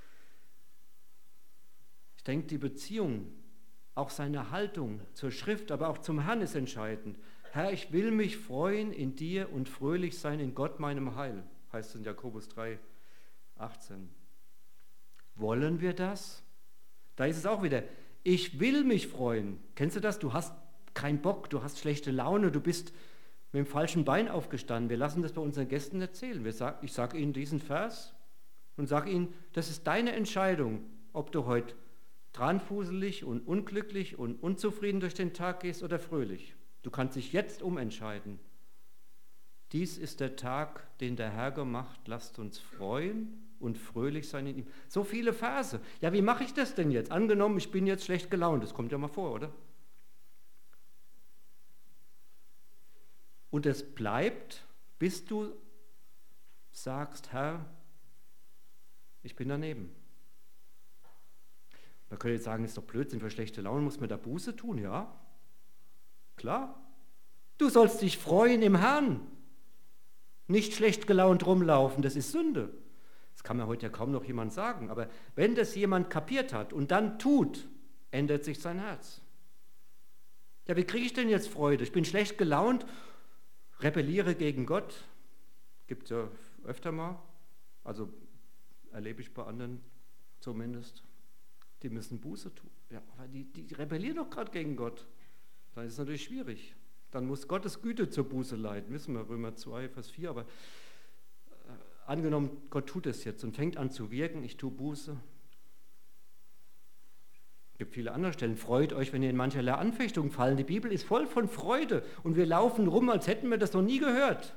Ich denke, die Beziehung, auch seine Haltung zur Schrift, aber auch zum Herrn ist entscheidend. Herr, ich will mich freuen in dir und fröhlich sein in Gott, meinem Heil, heißt es in Jakobus 3, 18. Wollen wir das? Da ist es auch wieder, ich will mich freuen. Kennst du das? Du hast keinen Bock, du hast schlechte Laune, du bist mit dem falschen Bein aufgestanden. Wir lassen das bei unseren Gästen erzählen. Ich sage ihnen diesen Vers und sage ihnen, das ist deine Entscheidung, ob du heute dranfuselig und unglücklich und unzufrieden durch den Tag gehst oder fröhlich. Du kannst dich jetzt umentscheiden. Dies ist der Tag, den der Herr gemacht. Lasst uns freuen und fröhlich sein in ihm. So viele Verse. Ja, wie mache ich das denn jetzt? Angenommen, ich bin jetzt schlecht gelaunt. Das kommt ja mal vor, oder? Und es bleibt, bis du sagst, Herr, ich bin daneben. Man könnte jetzt sagen, ist doch Blödsinn, für schlechte Laune muss man da Buße tun, ja? Klar. Du sollst dich freuen im Herrn. Nicht schlecht gelaunt rumlaufen, das ist Sünde. Das kann mir heute ja kaum noch jemand sagen, aber wenn das jemand kapiert hat und dann tut, ändert sich sein Herz. Ja, wie kriege ich denn jetzt Freude? Ich bin schlecht gelaunt, rebelliere gegen Gott. Gibt es ja öfter mal, also erlebe ich bei anderen zumindest. Die müssen Buße tun. Ja, aber die rebellieren doch gerade gegen Gott. Dann ist es natürlich schwierig. Dann muss Gottes Güte zur Buße leiten. Wissen wir, Römer 2, Vers 4. Aber angenommen, Gott tut es jetzt und fängt an zu wirken, ich tue Buße. Es gibt viele andere Stellen. Freut euch, wenn ihr in mancherlei Anfechtung fallen. Die Bibel ist voll von Freude und wir laufen rum, als hätten wir das noch nie gehört.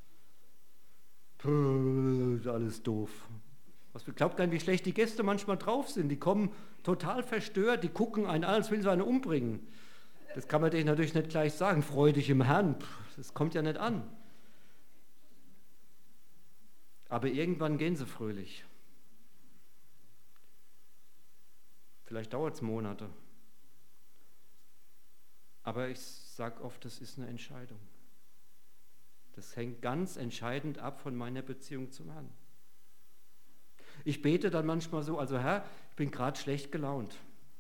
Puh, alles doof. Was glaubt denn, wie schlecht die Gäste manchmal drauf sind? Die kommen total verstört, die gucken einen an, als will sie einen umbringen. Das kann man denen natürlich nicht gleich sagen. Freu dich im Herrn, das kommt ja nicht an. Aber irgendwann gehen sie fröhlich. Vielleicht dauert es Monate. Aber ich sage oft, das ist eine Entscheidung. Das hängt ganz entscheidend ab von meiner Beziehung zum Herrn. Ich bete dann manchmal so, also Herr, ich bin gerade schlecht gelaunt.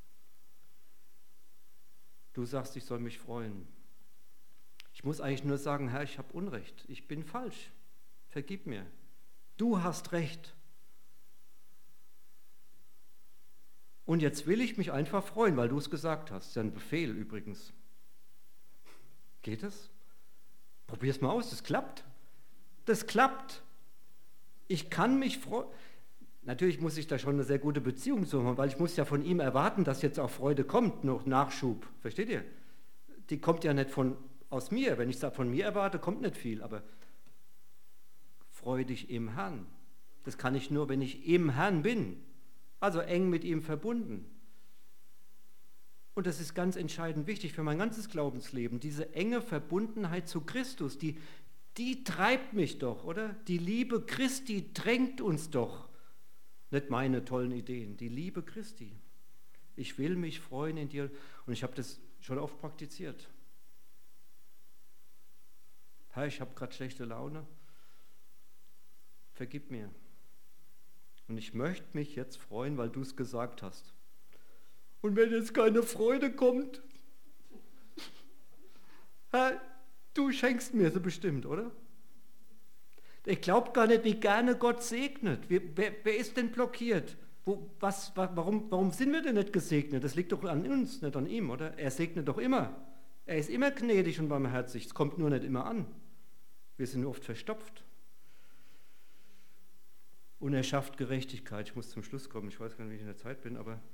Du sagst, ich soll mich freuen. Ich muss eigentlich nur sagen, Herr, ich habe Unrecht, ich bin falsch, vergib mir. Du hast Recht. Und jetzt will ich mich einfach freuen, weil du es gesagt hast. Das ist ja ein Befehl übrigens. Geht es? Probier es mal aus, das klappt. Das klappt. Ich kann mich freuen. Natürlich muss ich da schon eine sehr gute Beziehung zu haben, weil ich muss ja von ihm erwarten, dass jetzt auch Freude kommt, noch Nachschub. Versteht ihr? Die kommt ja nicht aus mir. Wenn ich es von mir erwarte, kommt nicht viel. Aber freu dich im Herrn. Das kann ich nur, wenn ich im Herrn bin. Also eng mit ihm verbunden. Und das ist ganz entscheidend wichtig für mein ganzes Glaubensleben. Diese enge Verbundenheit zu Christus, die treibt mich doch, oder? Die Liebe Christi drängt uns doch. Nicht meine tollen Ideen, die Liebe Christi. Ich will mich freuen in dir. Und ich habe das schon oft praktiziert. Herr, ich habe gerade schlechte Laune. Vergib mir. Und ich möchte mich jetzt freuen, weil du es gesagt hast. Und wenn jetzt keine Freude kommt, Herr, du schenkst mir sie bestimmt, oder? Ich glaube gar nicht, wie gerne Gott segnet. Wer ist denn blockiert? Warum sind wir denn nicht gesegnet? Das liegt doch an uns, nicht an ihm, oder? Er segnet doch immer. Er ist immer gnädig und barmherzig. Es kommt nur nicht immer an. Wir sind oft verstopft. Und er schafft Gerechtigkeit. Ich muss zum Schluss kommen. Ich weiß gar nicht, wie ich in der Zeit bin, aber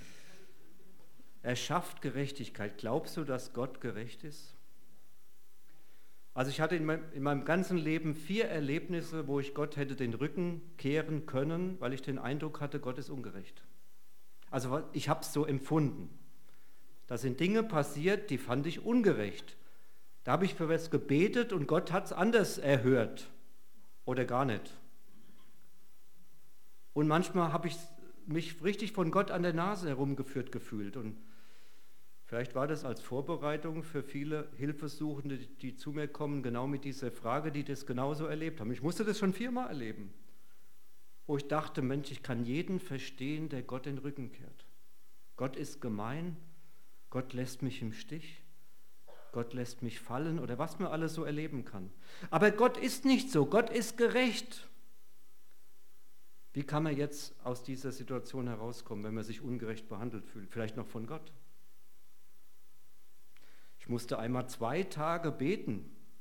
er schafft Gerechtigkeit. Glaubst du, dass Gott gerecht ist? Also ich hatte in meinem ganzen Leben 4 Erlebnisse, wo ich Gott hätte den Rücken kehren können, weil ich den Eindruck hatte, Gott ist ungerecht. Also ich habe es so empfunden. Da sind Dinge passiert, die fand ich ungerecht. Da habe ich für was gebetet und Gott hat es anders erhört oder gar nicht. Und manchmal habe ich mich richtig von Gott an der Nase herumgeführt gefühlt. Und vielleicht war das als Vorbereitung für viele Hilfesuchende, die zu mir kommen, genau mit dieser Frage, die das genauso erlebt haben. Ich musste das schon 4-mal erleben, wo ich dachte, Mensch, ich kann jeden verstehen, der Gott den Rücken kehrt. Gott ist gemein, Gott lässt mich im Stich, Gott lässt mich fallen oder was man alles so erleben kann. Aber Gott ist nicht so, Gott ist gerecht. Wie kann man jetzt aus dieser Situation herauskommen, wenn man sich ungerecht behandelt fühlt? Vielleicht noch von Gott. Ich musste einmal 2 Tage beten,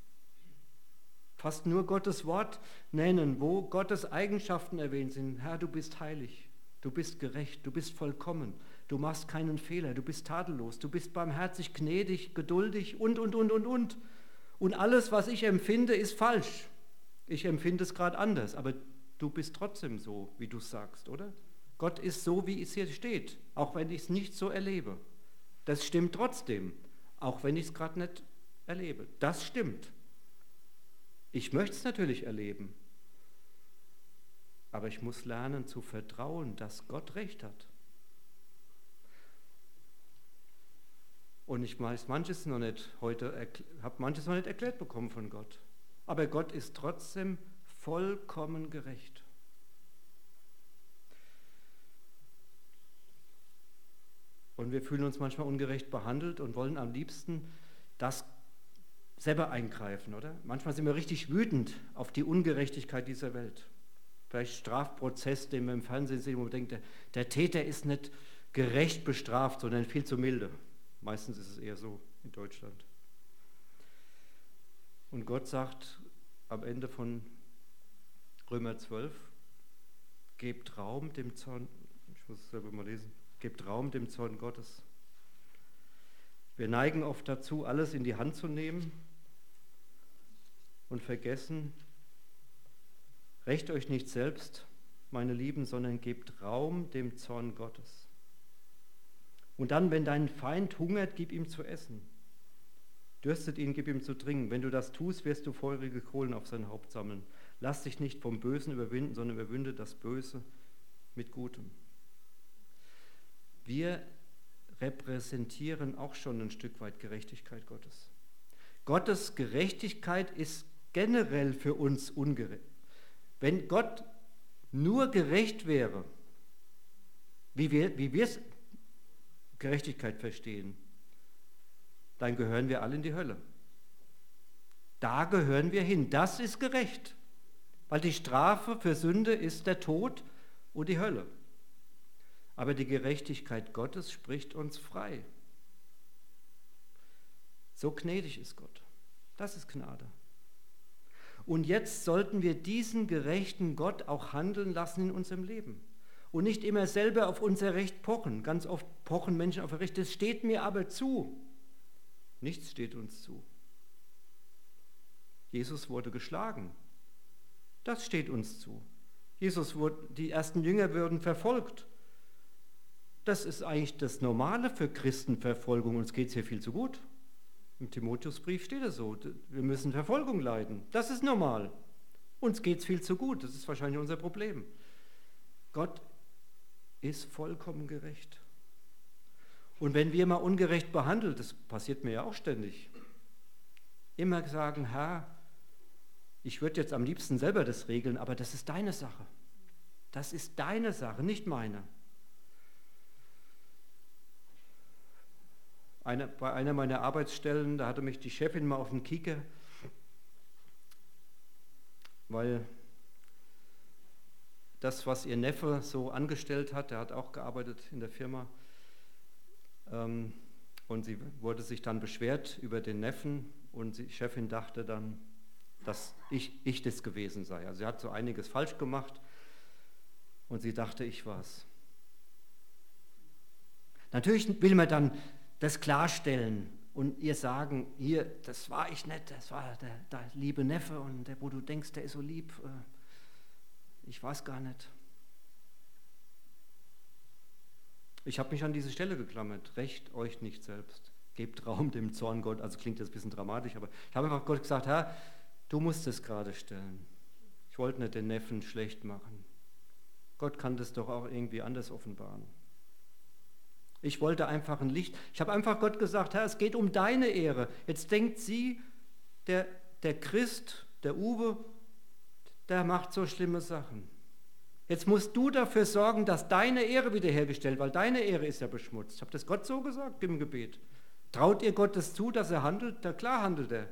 fast nur Gottes Wort nennen, wo Gottes Eigenschaften erwähnt sind. Herr, du bist heilig, du bist gerecht, du bist vollkommen, du machst keinen Fehler, du bist tadellos, du bist barmherzig, gnädig, geduldig und. Und alles, was ich empfinde, ist falsch. Ich empfinde es gerade anders, aber du bist trotzdem so, wie du sagst, oder? Gott ist so, wie es hier steht, auch wenn ich es nicht so erlebe. Das stimmt trotzdem, auch wenn ich es gerade nicht erlebe. Das stimmt. Ich möchte es natürlich erleben, aber ich muss lernen zu vertrauen, dass Gott recht hat. Und ich weiß manches noch nicht habe manches noch nicht erklärt bekommen von Gott. Aber Gott ist trotzdem vollkommen gerecht. Und wir fühlen uns manchmal ungerecht behandelt und wollen am liebsten das selber eingreifen, oder? Manchmal sind wir richtig wütend auf die Ungerechtigkeit dieser Welt. Vielleicht Strafprozess, den wir im Fernsehen sehen, wo man denkt, der Täter ist nicht gerecht bestraft, sondern viel zu milde. Meistens ist es eher so in Deutschland. Und Gott sagt am Ende von Römer 12, gebt Raum dem Zorn, ich muss es selber mal lesen, gebt Raum dem Zorn Gottes. Wir neigen oft dazu, alles in die Hand zu nehmen und vergessen, rächt euch nicht selbst, meine Lieben, sondern gebt Raum dem Zorn Gottes. Und dann, wenn dein Feind hungert, gib ihm zu essen. Dürstet ihn, gib ihm zu trinken. Wenn du das tust, wirst du feurige Kohlen auf sein Haupt sammeln. Lass dich nicht vom Bösen überwinden, sondern überwinde das Böse mit Gutem. Wir repräsentieren auch schon ein Stück weit Gerechtigkeit Gottes. Gottes Gerechtigkeit ist generell für uns ungerecht. Wenn Gott nur gerecht wäre, wie wir es Gerechtigkeit verstehen, dann gehören wir alle in die Hölle. Da gehören wir hin. Das ist gerecht, weil die Strafe für Sünde ist der Tod und die Hölle. Aber die Gerechtigkeit Gottes spricht uns frei. So gnädig ist Gott. Das ist Gnade. Und jetzt sollten wir diesen gerechten Gott auch handeln lassen in unserem Leben. Und nicht immer selber auf unser Recht pochen. Ganz oft pochen Menschen auf ihr Recht. Das steht mir aber zu. Nichts steht uns zu. Jesus wurde geschlagen. Das steht uns zu. Die ersten Jünger wurden verfolgt. Das ist eigentlich das Normale für Christenverfolgung. Uns geht es hier viel zu gut. Im Timotheusbrief steht es so. Wir müssen Verfolgung leiden. Das ist normal. Uns geht es viel zu gut. Das ist wahrscheinlich unser Problem. Gott ist vollkommen gerecht. Und wenn wir mal ungerecht behandelt, das passiert mir ja auch ständig, immer sagen, Herr, ich würde jetzt am liebsten selber das regeln, aber das ist deine Sache. Das ist deine Sache, nicht meine. Bei einer meiner Arbeitsstellen, da hatte mich die Chefin mal auf den Kieker, weil das, was ihr Neffe so angestellt hat, der hat auch gearbeitet in der Firma, und sie wurde sich dann beschwert über den Neffen und die Chefin dachte dann, dass ich das gewesen sei. Also sie hat so einiges falsch gemacht und sie dachte, ich war's. Natürlich will man dann das klarstellen und ihr sagen, hier, das war ich nicht, das war der liebe Neffe und der, wo du denkst, der ist so lieb, ich weiß gar nicht. Ich habe mich an diese Stelle geklammert, rächt euch nicht selbst, gebt Raum dem Zorn Gott, also klingt jetzt ein bisschen dramatisch, aber ich habe einfach Gott gesagt, Herr, du musst es gerade stellen. Ich wollte nicht den Neffen schlecht machen. Gott kann das doch auch irgendwie anders offenbaren. Ich wollte einfach ein Licht. Ich habe einfach Gott gesagt, Herr, es geht um deine Ehre. Jetzt denkt sie, der Christ, der Uwe, der macht so schlimme Sachen. Jetzt musst du dafür sorgen, dass deine Ehre wiederhergestellt wird, weil deine Ehre ist ja beschmutzt. Ich habe das Gott so gesagt im Gebet. Traut ihr Gott das zu, dass er handelt? Na klar handelt er.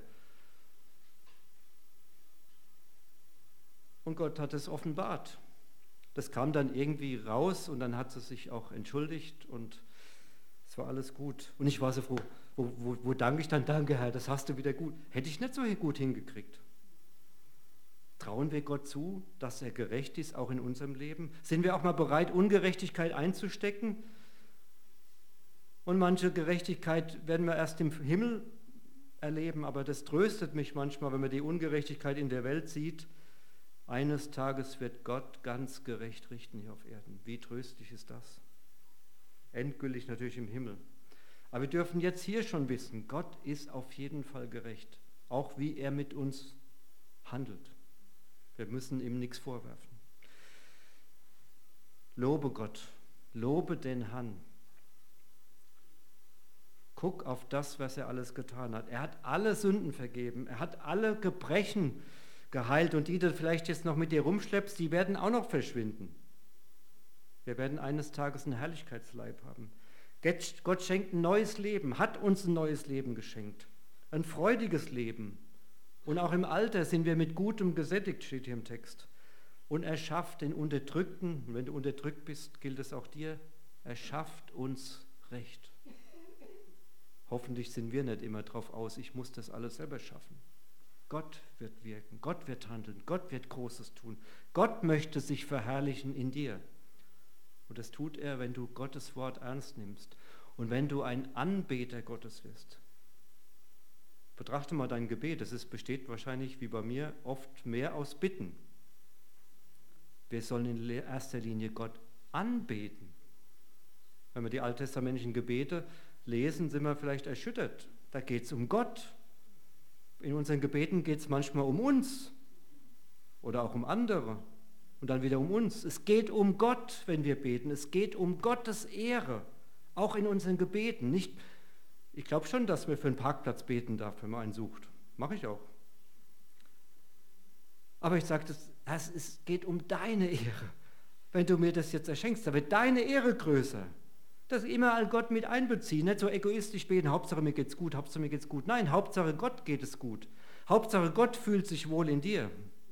Und Gott hat es offenbart. Das kam dann irgendwie raus und dann hat sie sich auch entschuldigt und es war alles gut. Und ich war so froh, wo danke ich dann? Danke, Herr, das hast du wieder gut. Hätte ich nicht so gut hingekriegt. Trauen wir Gott zu, dass er gerecht ist, auch in unserem Leben? Sind wir auch mal bereit, Ungerechtigkeit einzustecken? Und manche Gerechtigkeit werden wir erst im Himmel erleben, aber das tröstet mich manchmal, wenn man die Ungerechtigkeit in der Welt sieht. Eines Tages wird Gott ganz gerecht richten hier auf Erden. Wie tröstlich ist das? Endgültig natürlich im Himmel. Aber wir dürfen jetzt hier schon wissen, Gott ist auf jeden Fall gerecht, auch wie er mit uns handelt. Wir müssen ihm nichts vorwerfen. Lobe Gott, lobe den Herrn. Guck auf das, was er alles getan hat. Er hat alle Sünden vergeben, er hat alle Gebrechen geheilt und die du vielleicht jetzt noch mit dir rumschleppst, die werden auch noch verschwinden. Wir werden eines Tages einen Herrlichkeitsleib haben. Gott schenkt ein neues Leben, hat uns ein neues Leben geschenkt, ein freudiges Leben. Und auch im Alter sind wir mit Gutem gesättigt, steht hier im Text. Und er schafft den Unterdrückten, und wenn du unterdrückt bist, gilt es auch dir, er schafft uns Recht. Hoffentlich sind wir nicht immer drauf aus, ich muss das alles selber schaffen. Gott wird wirken, Gott wird handeln, Gott wird Großes tun. Gott möchte sich verherrlichen in dir. Und das tut er, wenn du Gottes Wort ernst nimmst und wenn du ein Anbeter Gottes wirst. Betrachte mal dein Gebet, es besteht wahrscheinlich wie bei mir oft mehr aus Bitten. Wir sollen in erster Linie Gott anbeten. Wenn wir die alttestamentlichen Gebete lesen, sind wir vielleicht erschüttert. Da geht es um Gott. In unseren Gebeten geht es manchmal um uns oder auch um andere und dann wieder um uns. Es geht um Gott, wenn wir beten. Es geht um Gottes Ehre, auch in unseren Gebeten. Nicht, ich glaube schon, dass man für einen Parkplatz beten darf, wenn man einen sucht. Mache ich auch. Aber ich sage, es geht um deine Ehre. Wenn du mir das jetzt erschenkst, da wird deine Ehre größer. Das immer all Gott mit einbeziehen, nicht so egoistisch beten, Hauptsache mir geht's gut, Hauptsache mir geht's gut. Nein, Hauptsache Gott geht es gut. Hauptsache Gott fühlt sich wohl in dir.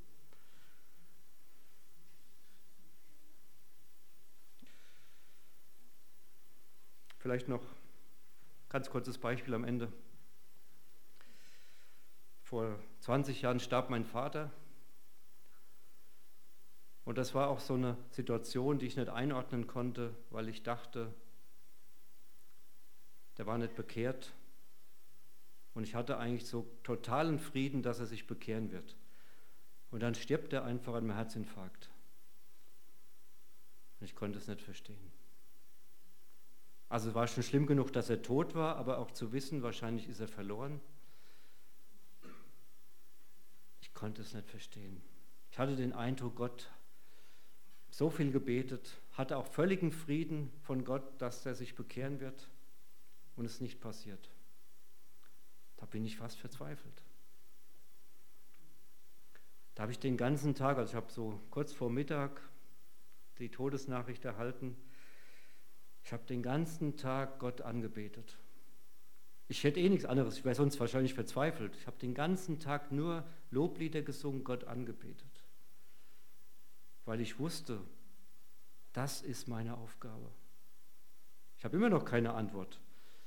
Vielleicht noch ganz kurzes Beispiel am Ende. Vor 20 Jahren starb mein Vater. Und das war auch so eine Situation, die ich nicht einordnen konnte, weil ich dachte, der war nicht bekehrt. Und ich hatte eigentlich so totalen Frieden, dass er sich bekehren wird. Und dann stirbt er einfach an einem Herzinfarkt. Und ich konnte es nicht verstehen. Also war schon schlimm genug, dass er tot war, aber auch zu wissen, wahrscheinlich ist er verloren. Ich konnte es nicht verstehen. Ich hatte den Eindruck, Gott so viel gebetet, hatte auch völligen Frieden von Gott, dass er sich bekehren wird und es nicht passiert. Da bin ich fast verzweifelt. Da habe ich den ganzen Tag, also ich habe so kurz vor Mittag die Todesnachricht erhalten, ich habe den ganzen Tag Gott angebetet. Ich hätte nichts anderes, ich wäre sonst wahrscheinlich verzweifelt. Ich habe den ganzen Tag nur Loblieder gesungen, Gott angebetet. Weil ich wusste, das ist meine Aufgabe. Ich habe immer noch keine Antwort.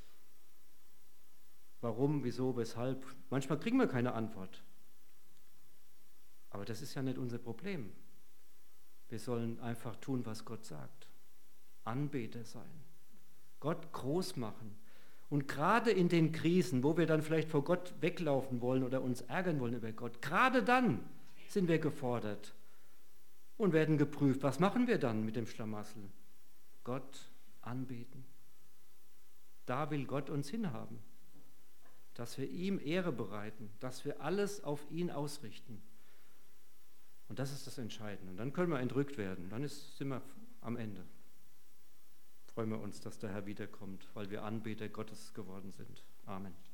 Warum, wieso, weshalb? Manchmal kriegen wir keine Antwort. Aber das ist ja nicht unser Problem. Wir sollen einfach tun, was Gott sagt. Anbeter sein. Gott groß machen. Und gerade in den Krisen, wo wir dann vielleicht vor Gott weglaufen wollen oder uns ärgern wollen über Gott, gerade dann sind wir gefordert und werden geprüft. Was machen wir dann mit dem Schlamassel? Gott anbeten. Da will Gott uns hinhaben. Dass wir ihm Ehre bereiten, dass wir alles auf ihn ausrichten. Und das ist das Entscheidende. Und dann können wir entrückt werden. Dann sind wir am Ende. Freuen wir uns, dass der Herr wiederkommt, weil wir Anbeter Gottes geworden sind. Amen.